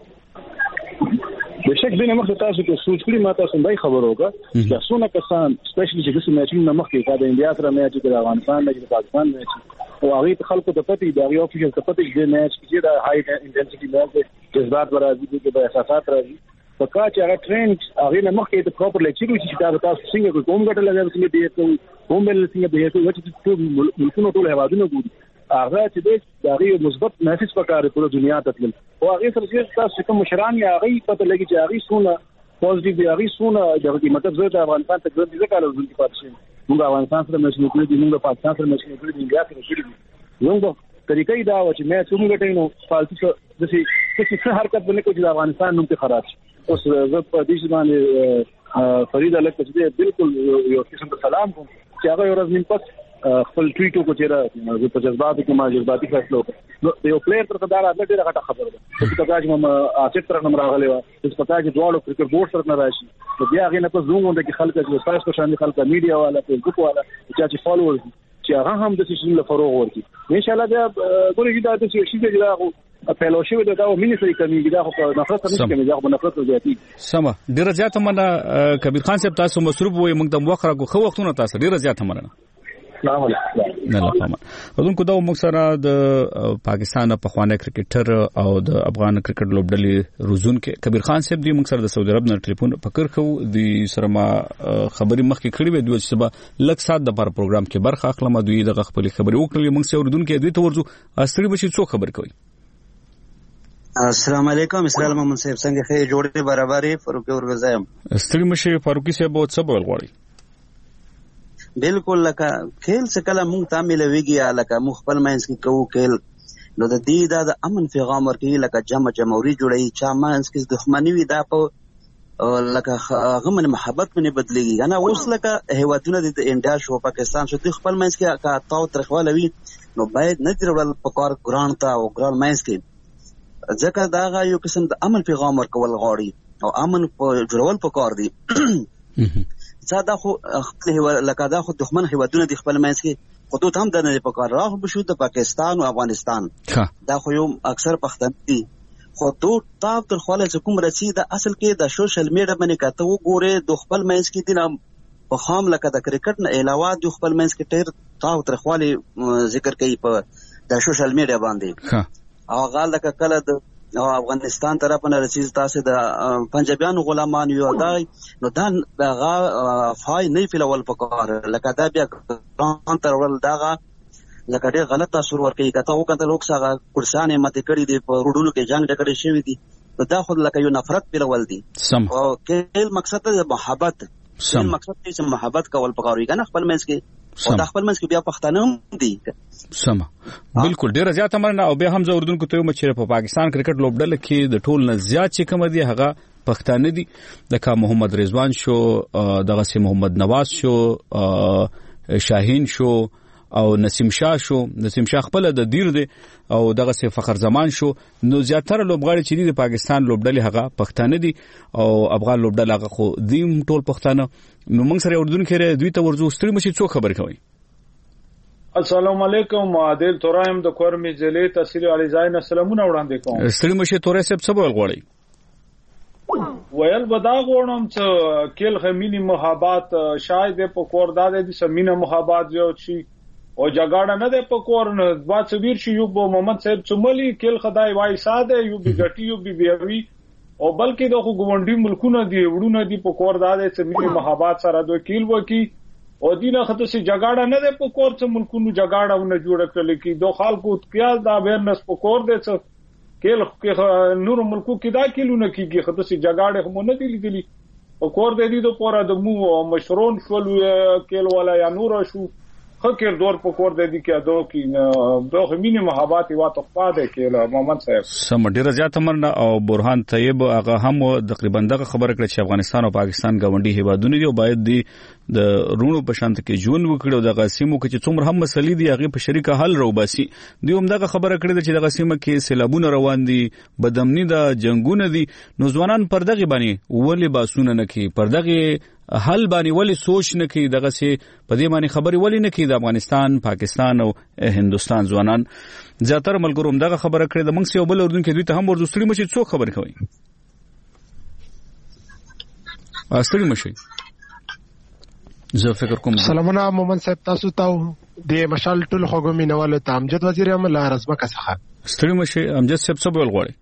بشک دینه مخ تاسو کې سوچ کړی ما تاسو باندې خبر وکړه چې څونه کسان سپیشلی چې د میچونو مخ کې د انډیا سره میچ د افغانستان د پاکستان میچ او هغه خلکو ته پته دی هغه افیشل ته پته دی میچ کې د هاي انټنسټي میچ جذبات راځي د احساسات راځي پکا چې هغه ټرینډ هغه نه مخ کې د پراپر لیکچر چې تاسو څنګه کوم ګټه لګوي چې دې ته کوم بل څنګه به ته چې ټول ملکونو ټول هوادونو ګوري هغه چې د هغه مثبت میسج پکاره ټول دنیا ته تل او هغه سره چې تاسو کوم مشران یا هغه پته لګي چې هغه سونه پوزټیو دی هغه سونه د مطلب زه د افغانستان ته ګرځي ځکه له ځل پاتې شم موږ افغانستان سره مشنو کړی دي موږ پاکستان سره مشنو کړی دي انډیا سره کړی دي موږ طریقې دا و چې مې څنګه ټینو فالتو څه حرکت باندې کوي چې افغانستان نوم ته خراب شي اوس زه په دې باندې فرید الک چې بالکل یو قسم سلام کوم چې هغه ورځ من پس خپل ټویټ کو چې را په جذباتو کې ما جذباتي فیصله وکړ یو پلیئر تر قدار اته ډیره غټه خبره ده چې کاږي ما اچت تر نمبر راغلی و چې پتاږي دواړو کرکټ بورډ سره نه راشي نو بیا هغه نه په زوم باندې کې خلک چې تاسو په شان خلک میډیا والا فیسبوک والا چې فالوورز چې هغه هم د سیستم له فروغ ورکړي ان شاء الله دا ګورې دا د شي چې دا فیلوشپ دا او مینیسري کمیږي دا خو نفرت نه کمیږي دا خو نفرت زیاتی سم ډیره زیاته مننه کبیر خان صاحب تاسو مصروف وي موږ د وخت راغو خو وختونه تاسو ډیره زیاته مننه السلام علیکم نه لپاره ودونکو دا موږ سره د پاکستان په خوانه کرکټر او د افغان کرکټ لوبډلې روزون کې کبیر خان صاحب دی موږ سره د سعودي عرب نه ټلیفون پکړ خو د سره ما خبري مخ کې کړې وې دوی چې سبا لک سات د پر پروګرام کې برخه اخلم دوی د خپل خبري وکړلې موږ سره اردن کې دوی ته ورځو استری بشي څو خبر کوي السلام علیکم اسلام محمد صاحب څنګه خې جوړې برابرې فاروق ورغزایم استری مشه فاروقي صاحب او څه بول غواړي بالکل لکه کېل څه کله مونږ تعامل ویږي لکه مخ خپل مینس کې کوو کېل نو د دې د امن پیغام ورکړي لکه جمهوریت جوړي چا مانس کې دښمنی وي دا په لکه غمن محبت باندې بدلېږي انا اوس لکه هیوادونه د انډیا شو پاکستان شو د خپل مینس کې کا تاو ترخوالوي نو باید نه درول په کار ګران تا او ګران مینس کې ځکه دا یو قسم د امن پیغام ورکول غواړي او امن په جوړول پکار دي. دا خو لکه دا خو دښمن هیوادونه د خپل منځ کې حدود هم د نه پکار راغ بشو د پاکستان او افغانستان دا خو یو اکثر پښتانه دي خو دوه تاو تر خپل حکومت رسي د اصل کې د سوشل میډیا باندې کته وګوره د خپل منځ کې دي په خام لکه د کرکټ نه علاوه د خپل منځ کې ډېر تاو تر خپل ذکر کوي په د سوشل میډیا باندې او غال لکه کله د افغانستان طرف نه رسیز تاسو د پنجابیانو غلامان یو دای نو دا فای نه فلول پکار لکه دا بیا تر ول داغه لکه ډېر غلط تاثیر ورکوي کته وکړه لوک څنګه کورسانه ماته کړی دی په روډونو کې جنگ ډکړې شوی دی دا خود لکه یو نفرت پیلول دی او کله مقصد د محبت مقصد چې محبت کول پکاري کنه خپل منځ کې او د خپل منځ کې بیا پښتانه هم دي سم بالکل ډیر زیات مننه او بیا هم زوردون کو ته مچره په پاکستان کرکټ لوبډل کې د ټول نه زیات چې کوم دي هغه پښتانه دي لکه محمد رضوان شو دغه سي محمد نواز شو شاهین شو او نسیم شاه شو نسیم شاه خپل د دیر دی او دغه سي فخر زمان شو نو زیاتره لوبغاړي چې د پاکستان لوبډلې هغه پښتانه دي او افغان لوبډل هغه خو دیم ټول پښتانه نو موږ سره اردن کې دوی ته ورزو ستړي مشي څو خبر کوي. السلام علیکم عادل تورایم د کورمی ضلع تحصیل علی زاین السلامونه وړاندې کوم. ستړي مشي تورې سب څه ویل غواړي ویل بدا غوړم چې کل خمینی محبت شاید په کور داده دي سمینه محبت یو شي او جګړه نه ده په کور نه با صبیر شي یو محمد صاحب چملی کل خدای وای ساده یو بیګټی یو بیوی او بلکې د غونډي ملکونه دی وړونه دی په کور داده سمینه محبت سره دوه کیل وکی او دینه خطر سي جګړه نه ده په کور څخه ملکونو جګړه ونه جوړ کړل کی دوه خلکو خیال دا بیرنس په کور دي څه کله نور ملکو کې دا کیلونه کیږي خطر سي جګړه هم نه دي لیدلي او کور دې دي د پورا د مو مشرون شول کله ولا یا نور شو خکر دور په کور د دې کې ادو کې دوه مینه محبت وا تخپاده کې محمد صاحب سم ډیر زیات مرنه او برهان طیب هغه هم تقریبا دغه خبره کړه چې افغانستان او پاکستان غونډي هیوادونه دي او باید د رونو په شانت کې جون وکړو د غسیمو کې چې څومره هم مسلې دي هغه په شریکه حل روباسي دوی هم دغه خبره کړه چې د غسیمه کې سیلابونه روان دي بدامنی د جنگونه دي نو ځوانان پر دغه باندې ولې باسونه نه کوي پر دغه حل باندې ولې سوچ نه کوي دغه سي په دې باندې خبري ولې نه کوي د افغانستان پاکستان او هندستان ځوانان زیاتره ملګروم دغه خبره کړې د موږ سیو بل اردن کې دوی ته هم ورزستري مشي څو خبر کوي استري مشي زه فکر کوم سلامونه مومن صاحب تاسو ته د مشال ټول خوګمې نواله امجد وزیر اعظم لارزمه کسخه استري مشي امجد صاحب څه بول غواړي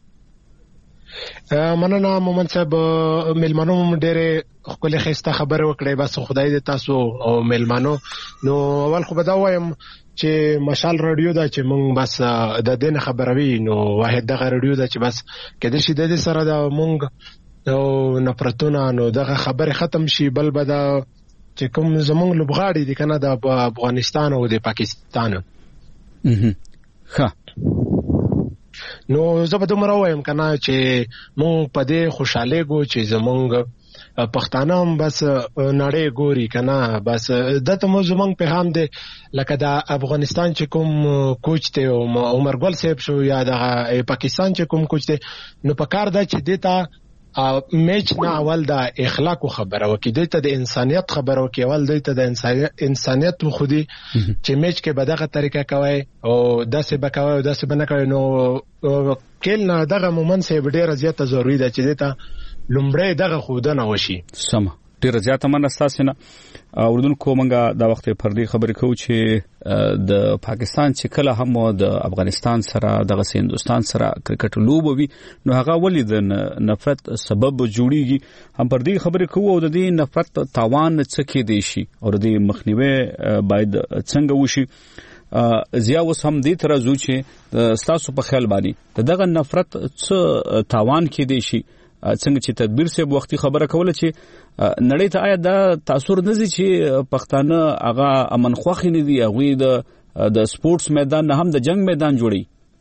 مننه مومن صاحب ملمنو ډېر خپل خسته خبره وکړې بس خدای دې تاسو او ملمنو نو اول خو بدا وایم چې مشال رادیو دا چې مونږ بس د دین خبروي نو واحد دغه رادیو دا چې بس کله شي د دې سره دا مونږ او نفرتونه نو دغه خبره ختم شي بل بدا چې کوم زمونږ لوبغاړي دي کنه د افغانستان او د پاکستان ها نو زه به دومره وایم کنه چې مونږ په دې خوشاله ګو چې زمونږ پښتانه هم بس نړۍ ګوري کنه بس دته مو زمونږ په هم دي لکه د افغانستان چې کوم کوچ ته عمر ګل صاحب شو یا د پاکستان چې کوم کوچ ته نو په کار دا چې دیتا میچ نه اول د اخلاق خبره وکي دته د انسانيت خبره وکي اول دته د انسانيت خودي چې میچ کې بدغه طریقه کوي او داسې بکوي او داسې بنکوي نو کله نه دغه مومن سه ډیره زیاته ضروری ده چې دته لومړی دغه خودنه وشي سم ډیره زیاته منستاسنه اردن کومنګه دا وخت پردي خبرې کوي چې د پاکستان چې کله هم د افغانستان سره د هندستان سره کرکټ لوبوي نو هغه ولې د نفرت سبب جوړیږي هم پردي خبرې کوي او د دې نفرت تاوان څه کې دی شي او د مخنیوي باید څنګه وشي زیا اوس هم دې تر زو چې ستاسو په خیال باندې دغه نفرت څه تاوان کې دی شي څنګه چې تدبیر سه وختي خبره کوله چې نړۍ ته آیا دا تاثیر نزي چې پښتانه هغه امن خوخي نه دي هغه د سپورتس میدان نه هم د جنگ میدان جوړي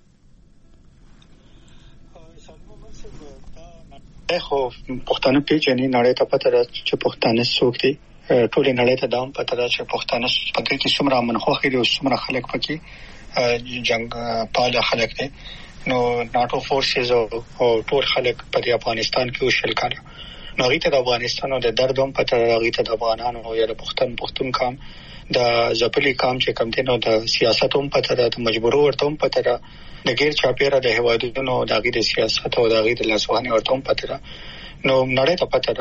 خو پښتانه پیژنې نړۍ ته پته ده چې پښتانه څوک دي ټول نړۍ ته دام پته ده چې پښتانه پکې کې څومره امن خوخي دي او څومره خلک پکې جنگ پاله خلک دي نو ناتو فورسز او ټول خلک په افغانستان کې وشل کړي نو غیته د افغانستان او د دردوم پته غیته د افغانانو یا د پښتون کام د ځپلي کام چې کم دي نو د سیاستوم پته د مجبورو ورتوم پته د غیر چاپیره د هوادونو د غیر سیاست او د غیر لاسوهنه ورتوم پته نو نړۍ ته پته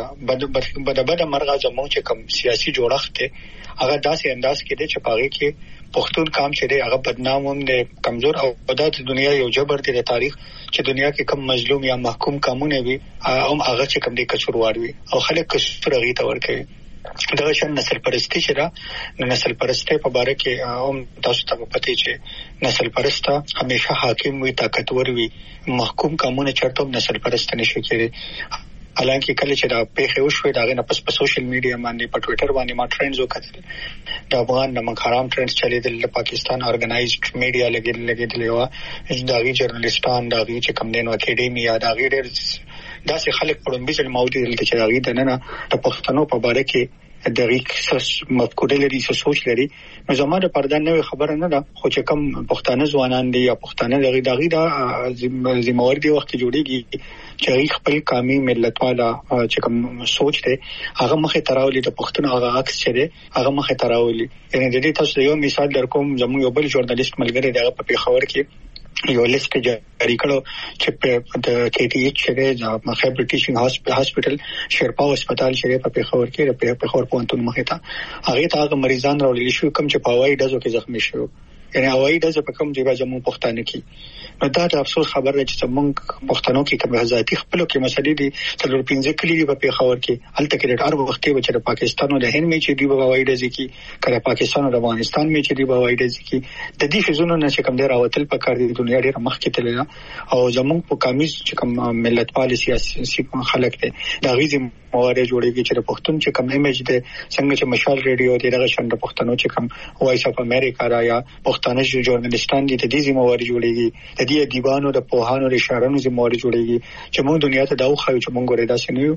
ده بد مرغه زموږ چې کم سیاسي جوړښت دی هغه داسې انداز کې دی چې پاره کې پښتون کام چې دی هغه بدنام هم دی کمزور او د دنیا یو جبر دی د تاریخ چې دنیا کې کم مظلوم یا محکوم کمونه وي هم هغه چې کم دی کچوروار وي او خلک کچورغي ته ورکوي دا شان نسل پرستی چې دا نسل پرستی په باره کې هم تاسو ته پته چې نسل پرستا همیشه حاکم وي طاقتور وي محکوم کمونه چرته نسل پرست نشي کېږي حالانکه کله چې دا پیښه وشوه دا غنه پس په سوشل میډیا باندې په ټوئیټر باندې ما ټرندز وکړل دا افغان نمک حرام ټرندز چلیدل د پاکستان اورګنایزډ میډیا لګیدل یو دا غي جرنالستان دا غي چې کم دین اکیډمي یا دا غي ډېر داسې خلک په لومبي ځل موجود دي چې دا غي د نن د پښتنو په باره کې د ریکس مفکوره لري سوچ لري نو زموږ د پردان نوې خبره نه ده خو چې کم پښتانه ځوانان دي یا پښتانه دغه دا ذمہوار دي وخت جوړيږي چې خپل قومي ملت والا چې کوم سوچ دی هغه مخه تراولي د پښتون هغه عکس چې دی هغه مخه تراولي یعنی د دې تاسو یو مثال درکوم زموږ یو بل ژورنالیست ملګری دی په پیښور کې یو لیست جاری کړو چې د KTH چې د خیبر ټیچینګ هاسپټل شیرپا هسپتال چې په پیښور کې په پیښور پونتون مخه ته هغه مریضان راولي شو کوم چې په وای دزو کې زخمی شو یعنی هوایي ډزه په کوم ځای زموږ پښتانه کې نو دا د افسوس خبره ده چې زموږ پښتنو کې کوم ذاتي خپل کې مسلې دي څلور 15 کلی په پیښور کې هلته کې د هر وخت کې چې پاکستان او د هند میچ دی په هوایي ډزه کې کله پاکستان او افغانستان میچ دی په هوایي ډزه کې د دې فزونو نه چې کوم دی راوتل په کار دي دنیا ډېر مخ کې تللی او زموږ په کامیز چې کوم ملت پال سیاسي خلک دي دا غیزي موارد جوړیږي چې د پښتون چې کوم ایمیج دی څنګه چې مشال ریډیو دی دغه شند پښتنو چې کوم وایس اف امریکا را یا پښتانه ژورنالیستان دي د دې زموارد جوړیږي د دې دیوانو د پوهانو د شاعرانو زموارد جوړیږي چې موږ دنیا ته دا خو چې موږ وردا سنیو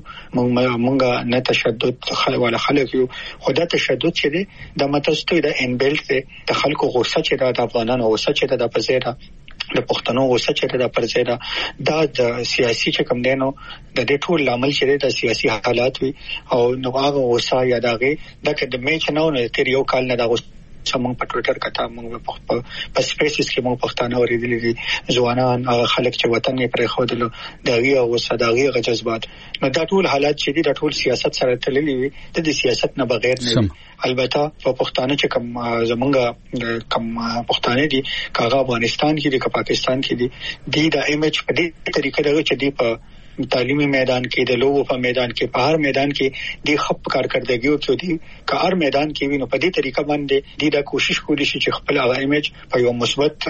موږ نه تشدد خلک یو خدا تشدد چې دی د متستوي د انبلټ د خلکو غوسه چې د افغانانو غوسه چې د پزیره د پښتنو غوسه چې د پرځیدا د سیاسي چې کوم دینو د دې ټول لامل چې د سیاسي حالات وي او نو هغه غوسه یا دغه د میچ نه نه تیر یو کال نه د غوسه موږ په ټوئیټر کته موږ په سپیسز کې موږ پښتانه ورېدلې دي ځوانان خلک چې وطن یې پرې خودلو دغه غوسه دغه جذبات نو دا ټول حالات چې دي د ټول سیاست سره تللي وي د سیاست نه بغیر نه البته په پښتانه چې کوم زمونږ کوم پښتانه دي کاغه افغانستان کې دي که پاکستان کې دي د ایمیج په دې طریقه دغه چې دی په تعلیمي میدان کې د لوګو په میدان کې په هر میدان کې د خپ کارکردګیو کې دي که هر میدان کې وینو په دې طریقه باندې د کوشش کولی شي چې خپل هغه ایمیج په یو مثبت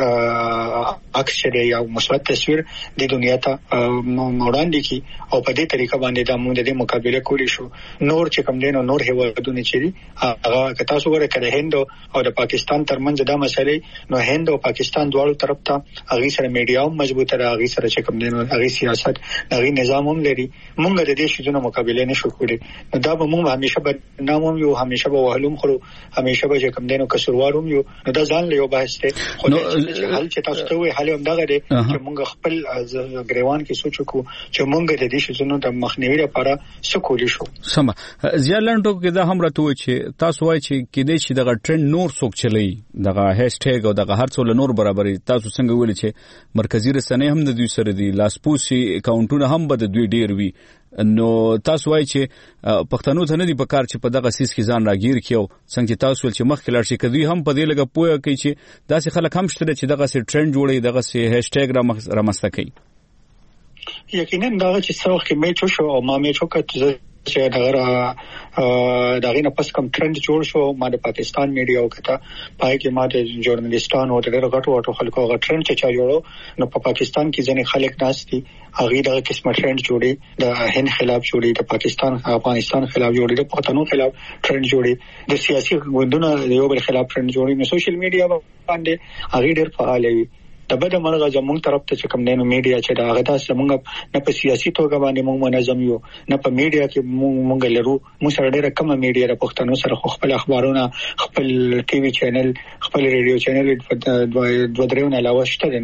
عکس لري یا مثبت تصویر د دنیا ته وړاندې کی او په دې طریقه باندې د موږ د مقابله کولی شو نور چې کوم دین او نور هیوادونه چې دي هغه که تاسو وګورئ کله هند او د پاکستان ترمنځ د مسلې نو هند او پاکستان دواړو طرف ته هغه سره میډیا هم مضبوطه ده هغه سره چې کوم دین هغه سیاست هغه نظام هم لري مونږ د دې شیزونو مقابله نشو کولی دا به مونږ همیشه به ناموم یو همیشه به وهلوم خو همیشه به کوم دینو کسروارم یو دا ځان له یو بحث ته خو حل چې تاسو ته وی حل هم دغه دی چې مونږ خپل غریوان کې سوچ کو چې مونږ د دې شیزونو د مخنیوي لپاره څه کولی شو سم زیالنټو کې دا هم راته و چې تاسو وایي چې کې دې چې دغه ټرند نور څوک چلی دغه هاشټیګ او دغه هر څو نور برابرې تاسو څنګه ویل چې مرکزی رسنۍ هم د دوی سره دي لاسپوسي اکاونټونه هم د دوی ډیر وی نو تاسو وایي چې پښتنو ته نه دی په کار چې په دغه سیس کې ځان راګیر کیو څنګه تاسو ول چې مخکې لاړ شي کدی هم په دې لګه پوهه کوي چې داسې خلک هم شته چې دغه سي ټرند جوړي دغه سي هاشټیګ رامسته کوي یقینا دا چې څو کې میچ شو او ما میچ وکړ چې دغه نه پس کوم ټرند جوړ شو ما د پاکستان میډیا وکړه پای کې ما د ژورنالیستانو او د غټو خلکو غټ ټرند چې جوړو نو په پاکستان کې ځنې خلک ناشتي هغه دغه قسمه ټرند جوړي د هند خلاف جوړي د پاکستان افغانستان خلاف جوړي د پښتنو خلاف ټرند جوړي د سیاسي ګوندونو یو بل خلاف ټرند جوړي نو سوشل میډیا باندې هغه ډېر فعال وي د بده مرغه زموږ طرف ته چې کوم دینو میډیا چې دا هغه تاسو موږ نه په سیاسي توګه باندې موږ منظم یو نه په میډیا کې موږ لرو موږ سره ډېر کم میډیا د پښتنو سره خپل اخبارونه خپل ټي وي چینل خپل ریډیو چینل د دوه درېونه علاوه شته نه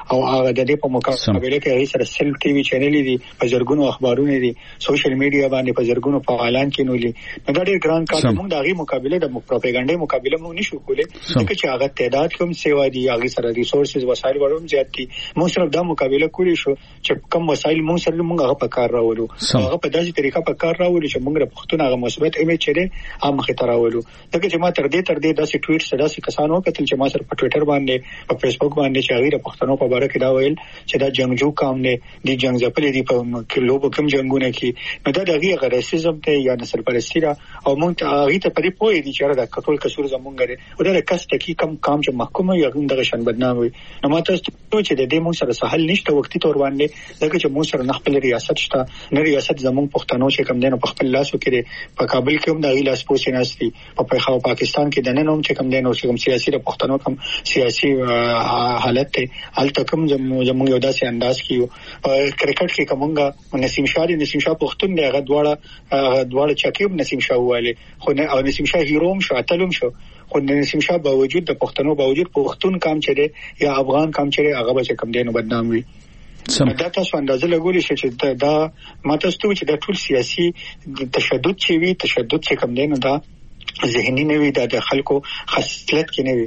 او هغه د دې په مقابله کې هغه سره سل ټي وي چینل دي په زرګونو اخبارونه دي سوشل میډیا باندې په زرګونو فعالان کینولي نو دا ډېر ګران کار موږ د هغه مقابله د پروپاګاندا مقابله موږ نشو کولای ځکه چې هغه تعداد کوم سیوا دي هغه سره ریسورسز وسایل وروم زیات دي موږ صرف دا مقابله کولی شو چې کم وسایل موږ سره موږ هغه په کار راوړو هغه په داسې طریقه په کار راوړو چې موږ په پښتون هغه مثبت ایمیج چره عام خطراولو ځکه چې ما تر دې داسې ټویټ داسې کسانو کتل چې ما سره په ټویټر باندې په فیسبوک باندې چې هغه پښتنو په اړه کې دا ویل چې دا جنگجو کام نه دي جنگ ځپلې دي په کلو په کوم جنگونه کې نو دا دغه غریسیزم ته یا نسل پرستی را او مونږ ته هغه ته پرې پوي دي چې دا کټول کسور زمونږ لري او دا کس ته کې کم چې محکومه یا دغه شان بدنام وي نو ما تاسو ته چې د دې مونږ سره سهل نشته وختي تور باندې ځکه چې مونږ سره خپل ریاست شته نه ریاست زمونږ پښتنو چې کم دینو په خپل لاس وکړي په کابل کې هم د لاس پوسې ناشتي په پاکستان کې د نن هم چې کم دینو چې کوم سیاسي د پښتنو کوم سیاسي حالت ته الته کوم زموږ یو داسې انداز کیو کرکټ کې کومه نسیم شاه پښتون دی هغه دواړه چکیب نسیم شاه واله خو او نسیم شاه هیروم شو اتلوم شو خو نسیم شاه باوجود د پښتنو باوجود پښتون کام چره یا افغان کام چره هغه به کم دینو بدنام وي دا تاسو اندازه لګولې چې دا ماته ستو چې د ټول سیاسي تشدد چې وی تشدد چې کم دینو دا ذهني نه وي د خلکو خصلت کې نه وي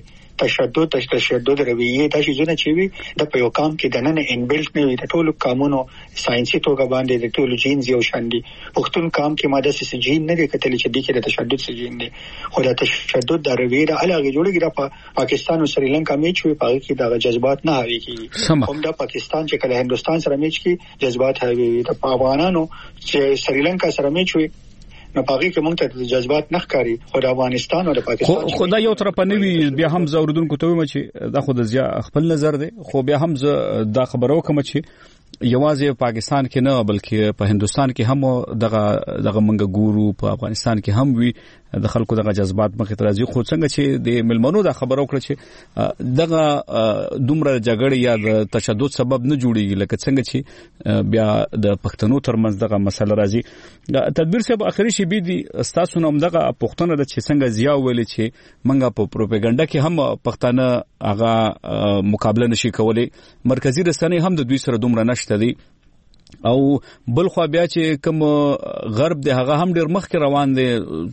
تشدد رویه دا شي چې وي د په یو کام کې د نن انبلټ نه وي د ټولو قانونو ساينسي توګه باندې د ټولو جینز یو شان دي پښتون کام کې ماده سې جین نه دي کتل چې د کې د تشدد سې جین دي خو د تشدد د رویه د علاوه جوړیږي د پاکستان او سریلانکا میچ وي په کې د جذبات نه هوي کیږي هم د پاکستان چې کله هندستان سره میچ کې جذبات هوي د افغانانو چې سریلانکا سره میچ وي نو پاګه کې مونږ ته جذبات نه ښکاری خو د افغانستان او د پاکستان خو دا یو طرف نه وی بیا هم زوردونکو ته ویم چې دا خو د زیا خپل نظر دی خو بیا هم دا خبرو کوم چې یوازې پاکستان کې نه بلکې په هندستان کې هم دغه منګ ګورو په افغانستان کې هم وی د خلکو دغه جذبات مخې ته راځي خو څنګه چې د ملمنو دا خبرو کړ چې دغه دومره جګړې یا د تشدد سبب نه جوړیږي لکه څنګه چې بیا د پښتنو ترمنځ دغه مسله راځي تدبیر صاحب اخري شی بي دي تاسو نوم دغه پښتنه د چې څنګه زیاو ویل چې منګه په پروپاګاندا کې هم پښتانه هغه مقابله نشي کولای مرکزی رسنۍ هم د دوی سره دومره نشته دي او بل خو بیا چې کوم غرب د هغه هم ډیر مخکې روان دي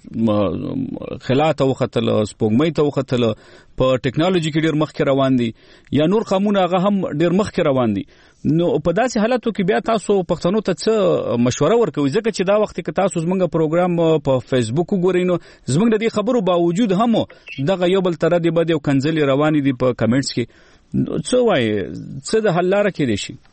خلات او خطل سپوږمۍ ته وختل په ټیکنالوژي کې ډیر مخکې روان دي یا نور قانون هغه هم ډیر مخکې روان دي نو په داسې حالاتو کې بیا تاسو پښتنو ته څه مشوره ورکوي ځکه چې دا وخت کې تاسو زمونږ پروګرام په فیسبوک وګورئ نو زمونږ د دې خبرو باوجود هم دغه یو بل تر دې بده او کنځلې روانې دي په کمنټس کې څه وایي څه د حل لاره کې دي شي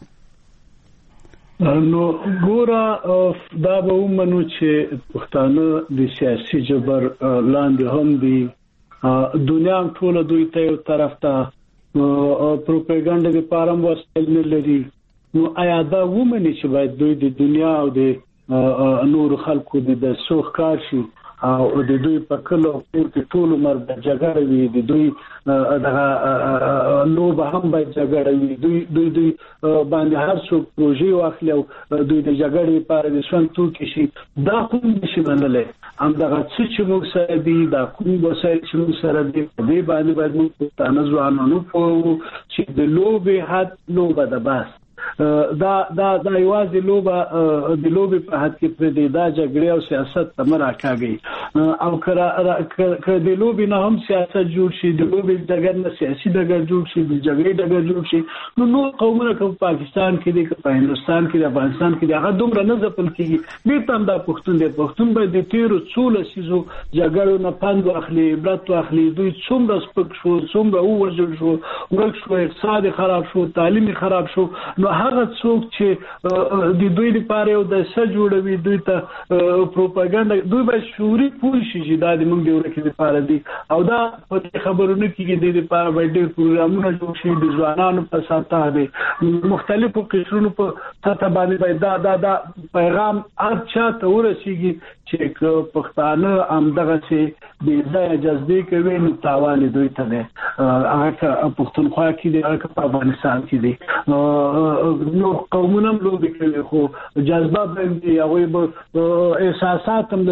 نو ګوره دا به ومنو چې پښتانه د سیاسي جبر لاندې هم دي دنیا ټول دوی ته یو طرف ته پروپاګاندا د پارم وسایل نه لري نو آیا دا ومني چې باید دوی د دنیا او د نور خلکو د سوخ کار شي او د دوی په کلو کې ټول عمر د جګړې وي د دوی دغه لوبه هم باید جګړې وي دوی باندې هر څوک پروژې واخلي او دوی د جګړې لپاره د شون توکي شي دا کوم نشي منلای هم دغه چې موږ سره دي دا کوم وسایل چې موږ سره دي دې باندې باید موږ تاسو ځوانانو په چې د لوبه حد لوبه ده بس دا یوازې لوبه د لوبې په حد کې پر د جګړې او سیاست تمر راکاږي او کله د لوبې نه هم سیاست جوړ شي د لوبې دغه نه سیاسي دغه جوړ شي د جګړې دغه جوړ شي نو قومونه کوم پاکستان کې دي په هندستان کې د افغانستان کې هغه دومره نه ځپل کیږي به تم دا پښتون به د تیرو څول سيزو جګړو نه پند واخلي عبرت واخلي دوی څومره سپک شو څومره وژل شو ورک شو اقتصاد خراب شو تعلیم خراب شو نو هغه څوک چې د دوی لپاره یو د څه جوړوي دوی ته پروپاګاندا دوی به شعوري پوه شي چې دا د موږ د ورکې لپاره دي او دا په خبرونه کې د لپاره به ډېر پروګرامونه جوړ شي د ځوانانو په ساته دي مختلفو قشرونو په ساته باندې دا پیغام اچھا ته ورسیږي چې پښتانه هم دغه چې د ځای جذبې کوي نو تاوان دوی ته نه هغه پښتونخوا کې دی هغه په افغانستان کې دی نو قومونه لوبي کوي خو جذبه باندې هغه احساسات هم لري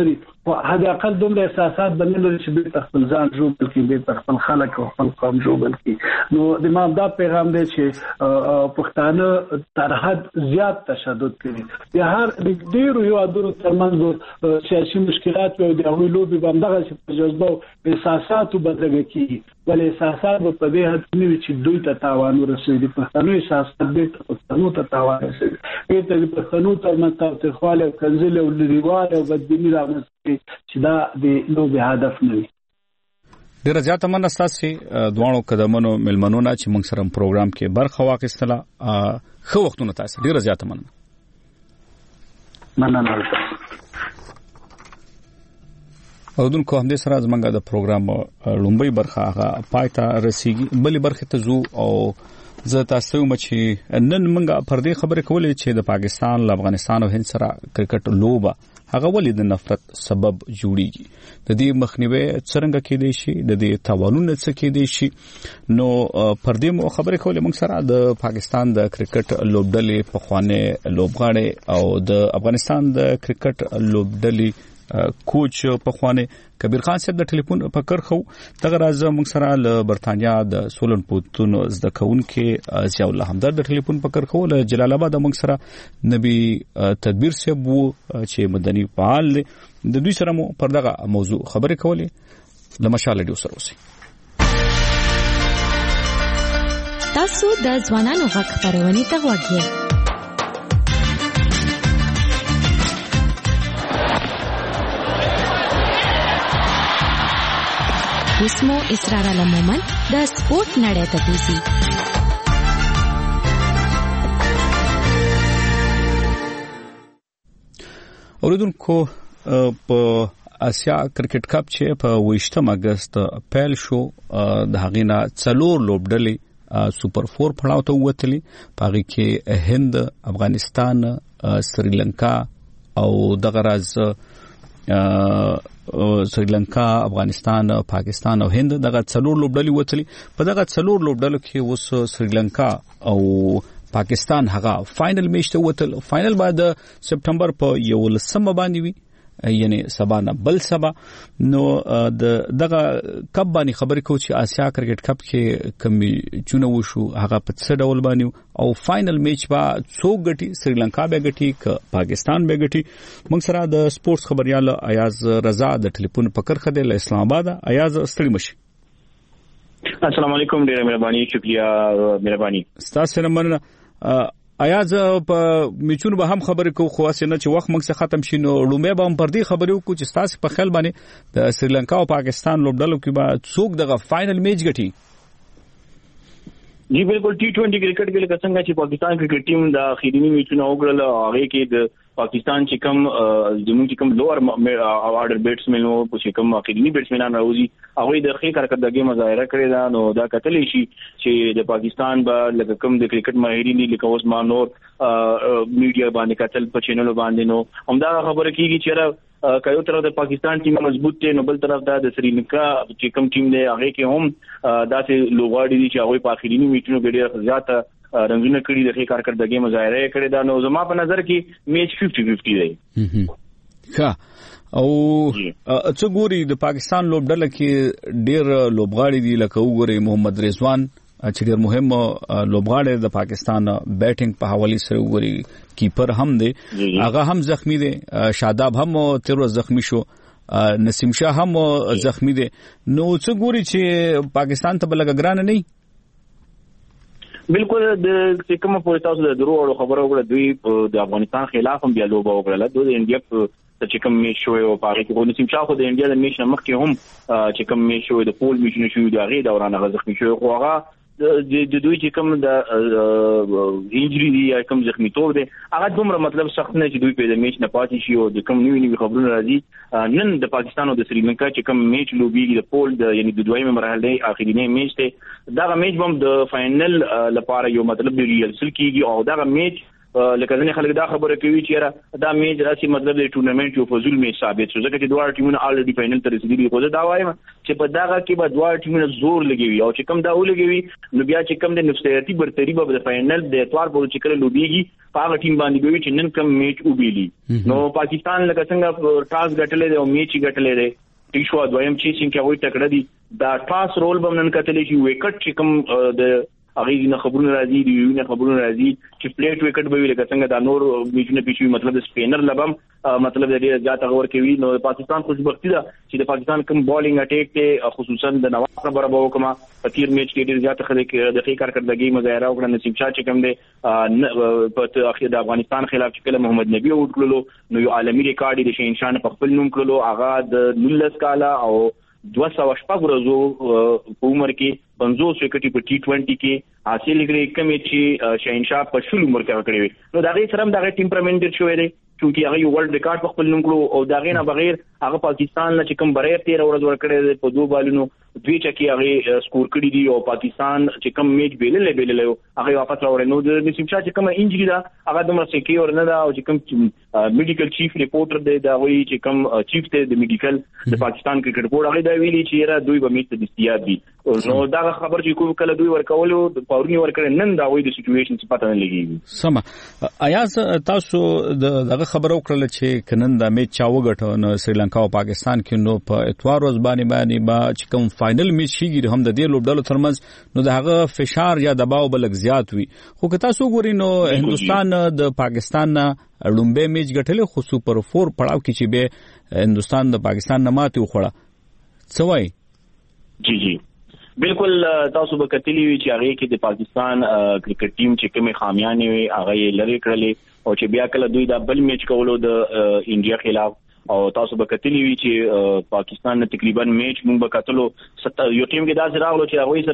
هدا اقل دومره احساسات باندې چې به خپل ځان جوړ کړي به خپل خلک او خپل قوم جوړ کړي نو د امام دا پیغام دی چې پښتانه تر حد زیات تشدد کوي د هر ډیرو یو ادرو ترمنځ سیاسي مشکلات او د هغوی لوبي باندې چې جذبه او احساساتو بدلږي کیږي ول احساسات په دې حد نه چې دوی ته تاوان ورسوي پښتنو احساسات دې پښتنو ته تاوان رسوي ته پښتنو ترمنځ تاوتریخواله او کنځل او لريواله او بدبینی راغلي چې دا د لوبي هدف نه وي. ډیره زیاته مننه ستاسو دوانو قدمونو ملمنونه چې موږ سره پروګرام کې برخه واخیستله خو وختونه تاسو ډیره زیاته مننه. اودونکو هم دې سره زمونږ د پروګرام لومبي برخه هغه پایته رسیږي بلې برخه ته زو او زه تاسو چې نن موږ پر دې خبرې کولې چې د پاکستان افغانستان او هند سره کرکټ لوبه هغه ولې د نفرت سبب جوړیږي د دې مخنیوي څنګه کېدای شي د دې تاوانونه څه کېدای شي نو پر دې خبرې کولې موږ سره د پاکستان د کرکټ لوبډلې په خوانه لوبغاړي او د افغانستان د کرکټ لوبډلې کوچ په خوانه کبیر خان صاحب د ټلیفون په کرخو دغه راز موږ سره له برتانیا د سولن پوتون زده کوونکې ضیاء الله همدرد د ټلیفون په کرخو له جلال آباد موږ سره نبی تدبیر صاحب وو چې مدني فعال دي د دوی سره مو پر دغه موضوع خبرې کولې لمشاله ډیو سره اوسئ. تاسو د ځوانانو غږ خبرونه ته وګورئ. اسمو اسرار علمومن د سپورت نړۍ ته بوزي. اوریدونکو په آسیا کرکټ کپ چې په 28 اگست پیل شو د هغینا 4 لوبډلې سوپر 4 پړاو ته وتلي پاره کې هند افغانستان سریلانکا او دغه راز سریلانکا افغانستان پاکستان او هند دغه 4 لوبډلې وتلي په دغه 4 لوبډلو کې اوس سریلانکا او پاکستان هغه فائنل میچ ته وتل. فائنل بعد سپټمبر په 11 باندې وی یعنی سبا نه بل سبا نو دغه کپ باندې خبرې کو چې آسیا کرکټ کپ کې کمی چونه وشو هغه په څه ډول باندې او فائنل میچ با څو غټي سریلانکا به غټي ک پاکستان به غټي موږ سره د سپورتس خبريال ایاز رضا د ټلیفون په کرخه د اسلام آباد. ایاز ستړي مشي. السلام علیکم ډیره مهرباني شکریہ مهرباني ستاسو نمبر ایاز په میچونو به هم خبرې کو خو اسنه چې وخت موږ څخه ختم شینو لومې به هم پر دې خبرې کو چې تاسو په خیال باندې د سریلانکا او پاکستان لوبډلو کې به څوک دغه فائنل میچ غټي. جی بالکل टी20 کرکټ کې لکه څنګه چې پاکستان کرکټ ټیم د اخیری میچونه وګړل هغه کې د پاکستان چې کوم زموږ چې کوم لوور آرډر بیټسمن او چې کوم اخیری بیټسمنان راوځي هغه د ښه کارکردګي مظاهره کړې ده نو دا کتلې شي چې د پاکستان به لکه کوم د کرکټ ماهرین لیکه اوس ما نور میډیا باندې کتل په چینل باندې نو همدا خبره کیږي چې کایو طرف د پاکستان ټیم مضبوط دی نو بل طرف د سریلانکا چې کوم ټیم دی هغه کې هم داسې لوغاړي دي چې هغه په اخیری میچونو کې ډېر زیات رنگونه کړي د ښه کارکردګي مظاهره کړې ده نو زما په نظر کې میچ 50-50 دی. ښه او څو ګوري د پاکستان لوبډله کې ډېر لوبغاړي دي لکه وګوري محمد رضوان چې ډېر مهم لوبغاړی د پاکستان بیټینګ په حواله سره وګوري کیپر هم دی هغه هم زخمی دی شاداب هم تیر زخمی شو نسیم شاه هم زخمی دی نو څو ګوري چې پاکستان ته بلګران نه بالکل د کوم په تاسو د درو او خبرو وکړه دوی د افغانستان خلاف هم بیا لوبه وکړه د انډیا په چې کوم میچ شوی او پاره کې نسیم شاه خو د انډیا د میچ نه مخکې هم چې کوم میچ شوی د پول میچ نه شوی د هغه دوران غزخمی شوی خو هغه د دوی چې کوم د انجری دی یا کوم زخمی توب دی هغه دومره مطلب سخت نه چې دوی په د میچ نه پاتې شي او د کوم نیو خبرونه راځي نن د پاکستان او د سریلانکا چې کوم میچ لوبیږي د پول د یعنی د دویمه مرحله اخرینی میچ دی دا میچ هم د فائنل لپاره یو مطلب ریهرسل کیږي او دا میچ لکه ځنې خلک دا خبره کوي چې دا میچ راسي مطلب د ټورنمنت یو فضول میچ ثابت شو ځکه چې دوه ټیمونه الریډي فائنل ته رسیدلي خو دا وایم چې په دغه کې به دوه ټیمونه زور لګوي او چې کوم دا ولګوي نو بیا چې کوم د نفسیاتي برتري به د فائنل د اتوار په چې کله لوبيږي په هغه ټیم باندې کوي چې نن کوم میچ وبېلي نو پاکستان لکه څنګه ټاس ګټلې دی او میچ ګټلې دی ټیشو دویم چې څنګه وایي ټکړه دي دا ټاس رول به نن کتلې شي وکټ چې کوم د هغه نه خبرونه راځي دی نه خبرونه راځي چې پلیټ وکټ به وي لکه څنګه دا نور میچونه پیښوي مطلب د سپینر لبم مطلب د دې ځات غور کوي نو پاکستان خوشبختی ده چې د پاکستان کوم بالینګ اٹیک ته خصوصا د نواز خبره به وکما په میچ کې ډیر زیات دقیق کارکړدګي مظاهره وکړه نصیب شاه چې کوم دی په اخر د افغانستان خلاف چې کله محمد نبی وټکلو نو یو عالمي ریکارډ د شینشان په خپل نوم کړلو هغه د 19 کاله او 200 ورځو په عمر کې 50 وکټي په T20 کې حاصل کړي کومې چې شاهنشاه په شل عمر کې کړی نو دا غي سره دا ټیمپرامنت ډیر شوی دی چونکی هغه یو ورلد ریکارډ په خپل نوم کړو او دا غي نه بغیر هغه پاکستان نه چې کوم بریر 13 ورځ ورکړي په دوه بالونو دوی چکی هغه سکور کړی دی او پاکستان چې کوم میچ بیلل هغه واپس راوړل نو د نصیب شاه چې کوم انجری دا هغه د مرسکی اور نه دا او چې کوم میډیکل چیف ریپورټر دی دا وایي چې کوم چیف ته د میډیکل د پاکستان کرکټ بورډ هغه دا ویلي چې را دوی به میچ ته دستیاب دي نو دا خبر چې کوم کله دوی ورکولو د پاورنی ورکړل نن دا وایي د سچويشن څه پته نه لګي سم آیا تاسو دغه خبر وکړل چې کنن دا میچ چا وګټو نو سریلانکا او پاکستان کې نو په اتوار ورځ باندې با چې کوم فائنل میچ شيږي هم د دې لوبډلو ترمنځ نو دغه فشار یا دباو بلک زیات وي خو که تاسو ګورئ نو هندستان د پاکستان لومبه میچ ګټل خو سوپر 4 پړاو کې چې به هندستان د پاکستان نه ماتې وخوړه څه وایي جی بالکل تاسو به کتلی وی چې هغه کې د پاکستان کرکټ ټیم چې کومه خامیانې وي هغه لری کړلې او چې بیا کله دوی دا بل میچ کولو د انډیا خلاف او تاسو به کتلی وی چې پاکستان نه تقریبا میچ مونږ به کتلو یو ټیم کې دا راغلو چې هغه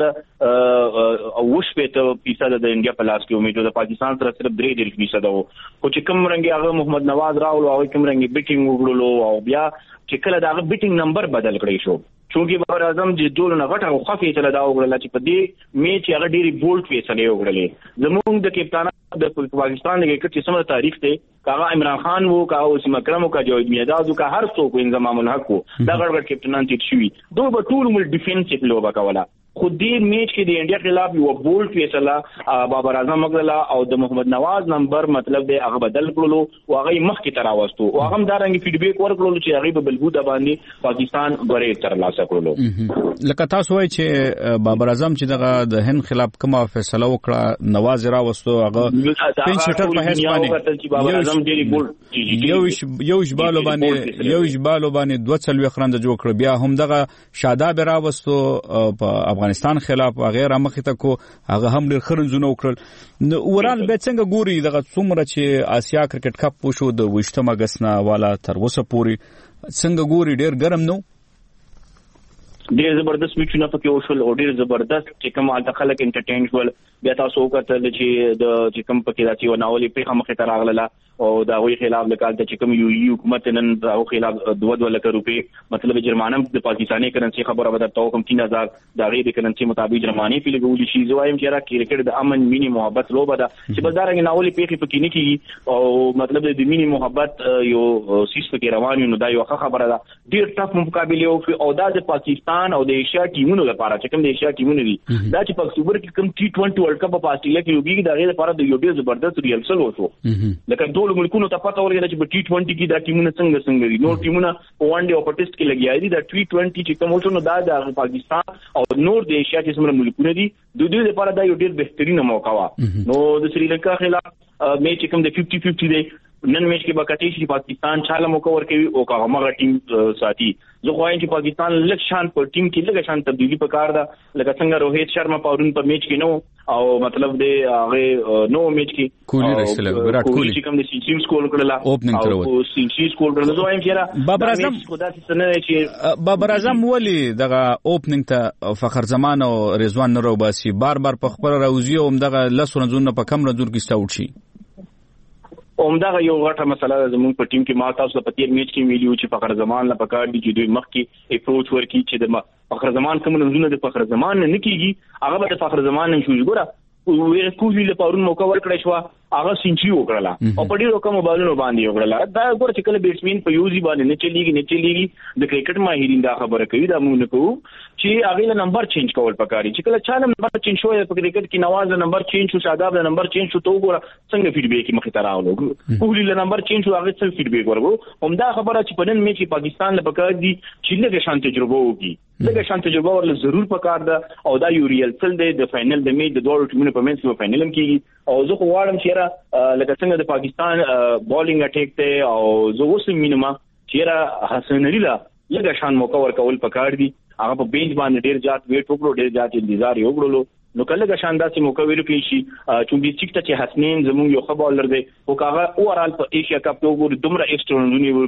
سره او وش په پیسه د انډیا په لاس کې امید د پاکستان سره صرف 3% وو خو چې کوم رنګي هغه محمد نواز راغلو او کوم رنګي بیټینګ وګړلو او بیا چې کله دا بیټینګ نمبر بدل کړی شو چونکی بابر اعظم چې ډول نه غټه او خفي چلا دا وګړل چې په دې میچ هغه ډيري بولټ فیصله وکړلې زموږ د کپتان د پاکستان د کرکټ چې سمه تاریخ ته کاغه عمران خان وو کاغه اسم اکرم وو کاغه جوید میاداد وو کاغه هر څوک انضمام الحق وو دا ګډ کپتانان چې شوی دوی په ټول مل ډیفنسیو لوبه کوله خو دې میچ کې د انډیا خلاف یو بولټ فیصله بابر اعظم وکړه او د محمد نواز نمبر مطلب د هغه بدل کړلو او هغه مخ کې تراوستو او هغه دا رنګ فیډبیک ورکړلو چې هغه په بلبوده باندې پاکستان غوړې تر لاسه کړلو لکه تاسو وایي چې بابر اعظم چې دغه د هند خلاف کومه فیصله وکړه نواز راوستو هغه پین شټر په هیڅ باندې یو شبالو باندې 2 خرند جوړ کړ بیا هم دغه شاداب راوستو په افغانستان خلاف غیر مخته کو هغه هم ډیر خرنځونه وکړل نو ورال به څنګه ګوري دغه څومره چې آسیا کرکټ کپ وشو د 28 اگست نه والا تر اوسه پوري څنګه ګوري ډیر ګرم نو ډیر زبردست میچونه پکې وشول او ډیر زبردست چې کوم الته خلک انټرټین شول بیا تاسو وکړل چې د چې کوم پکې راځي و ناولې په مخه تر راغله او دا وی خلاف لکال ته چې کوم یو حکومت نن دا خلاف 2 لک روپے مطلب جرمانه د پاکستاني کرنسي خبره ودا ته کوم 3000 دا غي د کرنسي مطابق جرمانه په لګول شي زوایم چې را کرکټ د امن مینی محبت لوبه ده چې بل دا رنګ ناولې په پکې نه کیږي او مطلب د مینی محبت یو سیس په روان نو دا یو خبره ده ډیر ټف مقابله او دا د پاکستان او د ایشیا ټیمونو لپاره چې کوم د ایشیا ټیمونو دي دا چې په اکتوبر کې کوم T20 ورلد کپ په آسټرالیا کې یوګي دا غي لپاره د یو ډیر زبردست ریهرسل وشو لکه ټول ملکونو ته پته ورغله چې په T20 کې دا ټیمونه څنګه دي نو ټیمونه په وان ډے او په ټیسټ کې لګیاي دي دا T20 چې کوم وشو نو دا د پاکستان او نور د ایشیا کې څومره ملکونه دي د دوی لپاره دا یو ډیر بهترینه موقع وا نو د سریلانکا خلاف میچ کوم د 50-50 دی نن میچ کې بکټی چې پاکستان چاله موقع ورکوي او هغه ټیم ساتي زه خوایم چې پاکستان لږ شان په ټیم کې لږ شان تبدیلی پکار ده لکه څنګه روهیت شرما پاورون په میچ کې نو او مطلب دی هغه نو میچ کې کولی رسل وراټ کولی چې کوم د سینچیم سکول کړل او سینچیم سکول کړل زه وایم چې بابر اعظم خدا څه چې بابر اعظم ولی دغه اوپننګ ته فخر زمان او رضوان نورو باسي بار په خبر راوځي او دغه لسونه په کم رځور کې ستاوټ شي اومدغه یو غټه مسله زموږ په ټیم کې ما تاسو په تیر میچ کې ویلو چې فخر زمان لا پکار دي چې دوی مخ کې اپروچ ورکړي چې د فخر زمان کوم نمونه د فخر زمان نه کیږي هغه به د فخر زمان نه شوې ګوره کولی له پرون موقع ورکړی شو هغه سنچري وکړه او په ډیرو کوم بالونو باندې وکړه. دا ګور چې کله بیټسمن په یوزي باندې نه چلیږي د کرکټ ماهرین دا خبره کوي دا موږ نه کوو چې هغه له نمبر چینج کول پکاري. چې کله چا نمبر چینج شوی په کرکټ کې نواز له نمبر چینج شو، شاداب له نمبر چینج شو، ته وګوره څنګه فیډبیک مخې ته راغلو. کوهلی له نمبر چینج شو، هغه څنګه فیډبیک ورغو. همدا خبره چې په نن میچ پاکستان له پکار دي چې لږه شان تجربه وکړي، لږه شان تجربه ورله ضرور پکار ده. او دا یو ریل تل د فائنل د میچ د دوه ټیمونو په منځ کې فائنل هم کیږي. او زه خو غواړم چې را لکه څنګه د پاکستان بالینګ اٹیک ته او زه اوس مینما چې را حسن علي لا لږه شان موقع ورکول پکار دي. هغه په بینچ باندې ډیر زیات ویټ وکړو، ډیر زیات انتظار یې وکړلو. نو کله که شاندار چې موقع ورکړي شي چونګي چې چې حسنین زموږ یو ښه بالر دی او هغه اورال په ایشیا کپ کې وګوري دومره ایکسترا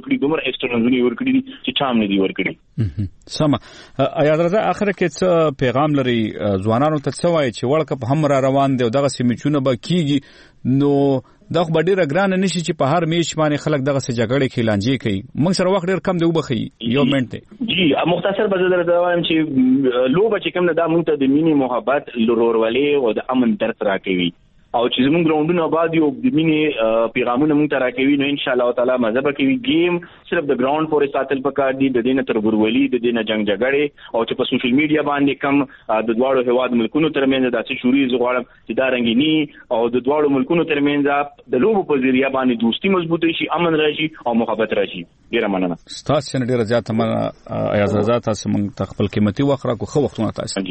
رنونه ورکړي دي چې چام نه دی ورکړي. سم ایاز رضا اخر کې څه پیغام لري ځوانانو ته څه وایي چې ورلد کپ هم را روان دی او دغه سیمیچونه به کیږي نو دا خو ډیره ګرانه نشي چې په هر میچ باندې خلک دغه څه جګړې کې لانجې کوي. موږ سره وخت ډیر کم دی وبخي یو منټ دی. جی مختصر به زه وایم چې لوبه چې کوم دا موږ ته د مینی محبت لورولې او د امن درس راکوي او چې زموږ ګراوندونه آباد یو د مینې پیغامونه موږ ته راکوي. نو ان شاء الله تعالی مزه به کوي. گیم صرف د ګراوند پورې ساتل پکار دي، د دینه تر ګورولي، د دینه جنگ جګړې او چې په سوشل میډیا باندې کم د دواړو هواد ملکونو ترمنځ داسې شوري زغړم چې دا رنگینی او د دواړو ملکونو ترمنځ د لوبو په ذریعہ باندې دوستي مضبوطه شي، امن راشي او محبت راشي. ډیره مننه. تاسو نه ډیره زیاته مننه ایاز رضا، تاسو موږ خپل قیمتي وخت راکو خو وختونه تاسو.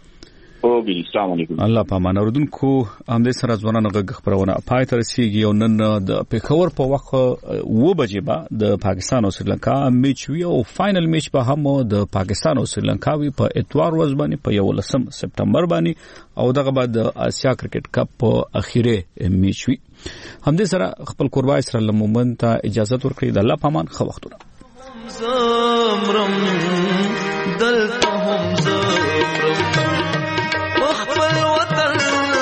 اوګي السلام علیکم. الله پامان اوردونکو هم دې سره ځوانانو غږ خبرونه پای تر رسیدي او نن د پیښور په وخت 2 بجې به د پاکستان او سریلانکا میچ وی او فائنل میچ به هم د پاکستان او سریلانکا وی په اتوار ورځ باندې په 11 سپتمبر باندې او دغه بعد د اسیا کرکټ کپ په اخیره میچ وی. هم دې سره خپل قربای سره لمومن ته اجازه ورکړي. د الله پامان خو وختونه زمرم دلته هم زمرم خپل وطن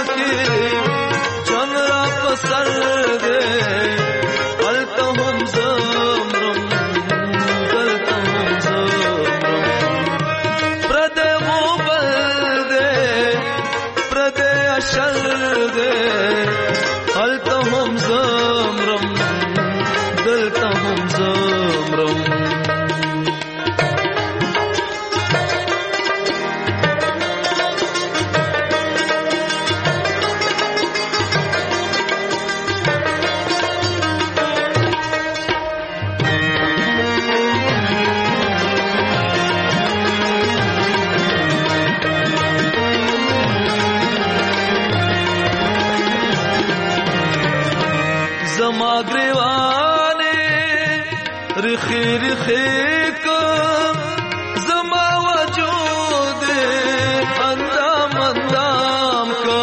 کې جنگ را پسر دے هلته هم زمرم دلته هم زمرم پردے غوبل دے پردے اشر دے هلته هم زمرم دلته هم زمرم. کو زما وجود اندام اندام کو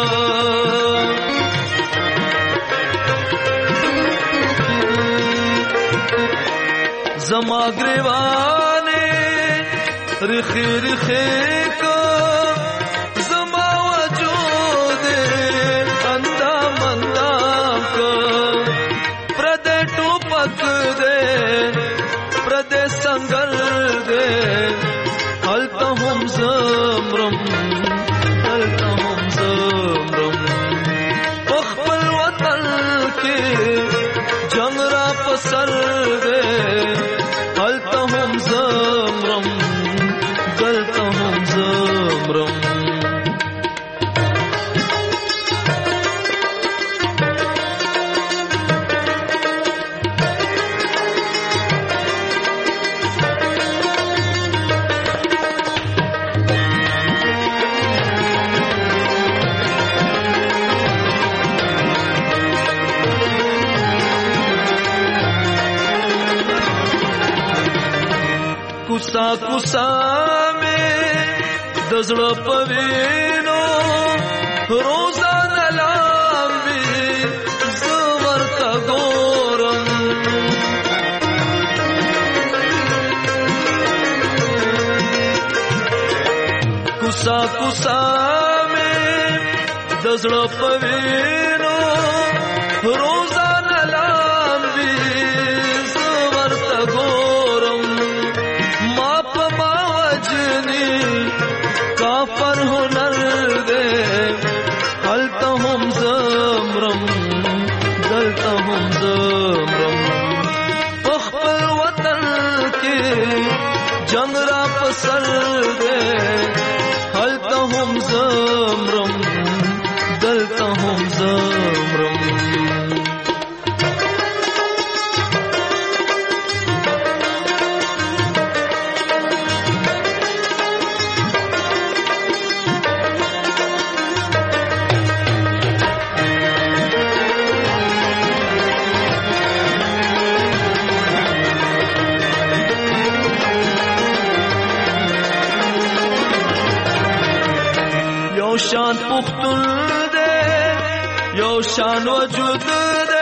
زما گریوانے رخی رخی کو زما وجود اندام اندام کو پردے ٹوپک دے پردے سنگر دے ہلتا ہم زمرم ہلتا ہم زمرم اخبر وطن کے جنگ را پسر دے ہلتا ہم زمرم گلتا ہم زمرم कुसा कुसा में दजड़ पवीनो रोजाना लांबी जवरता गोरम कुसा कुसा में दजड़ पवीनो रोजाना लांबी जवरता गोरम काफर हुनर दे हलता हम ज़मरम یو شان پختون دے یو شان وجود دے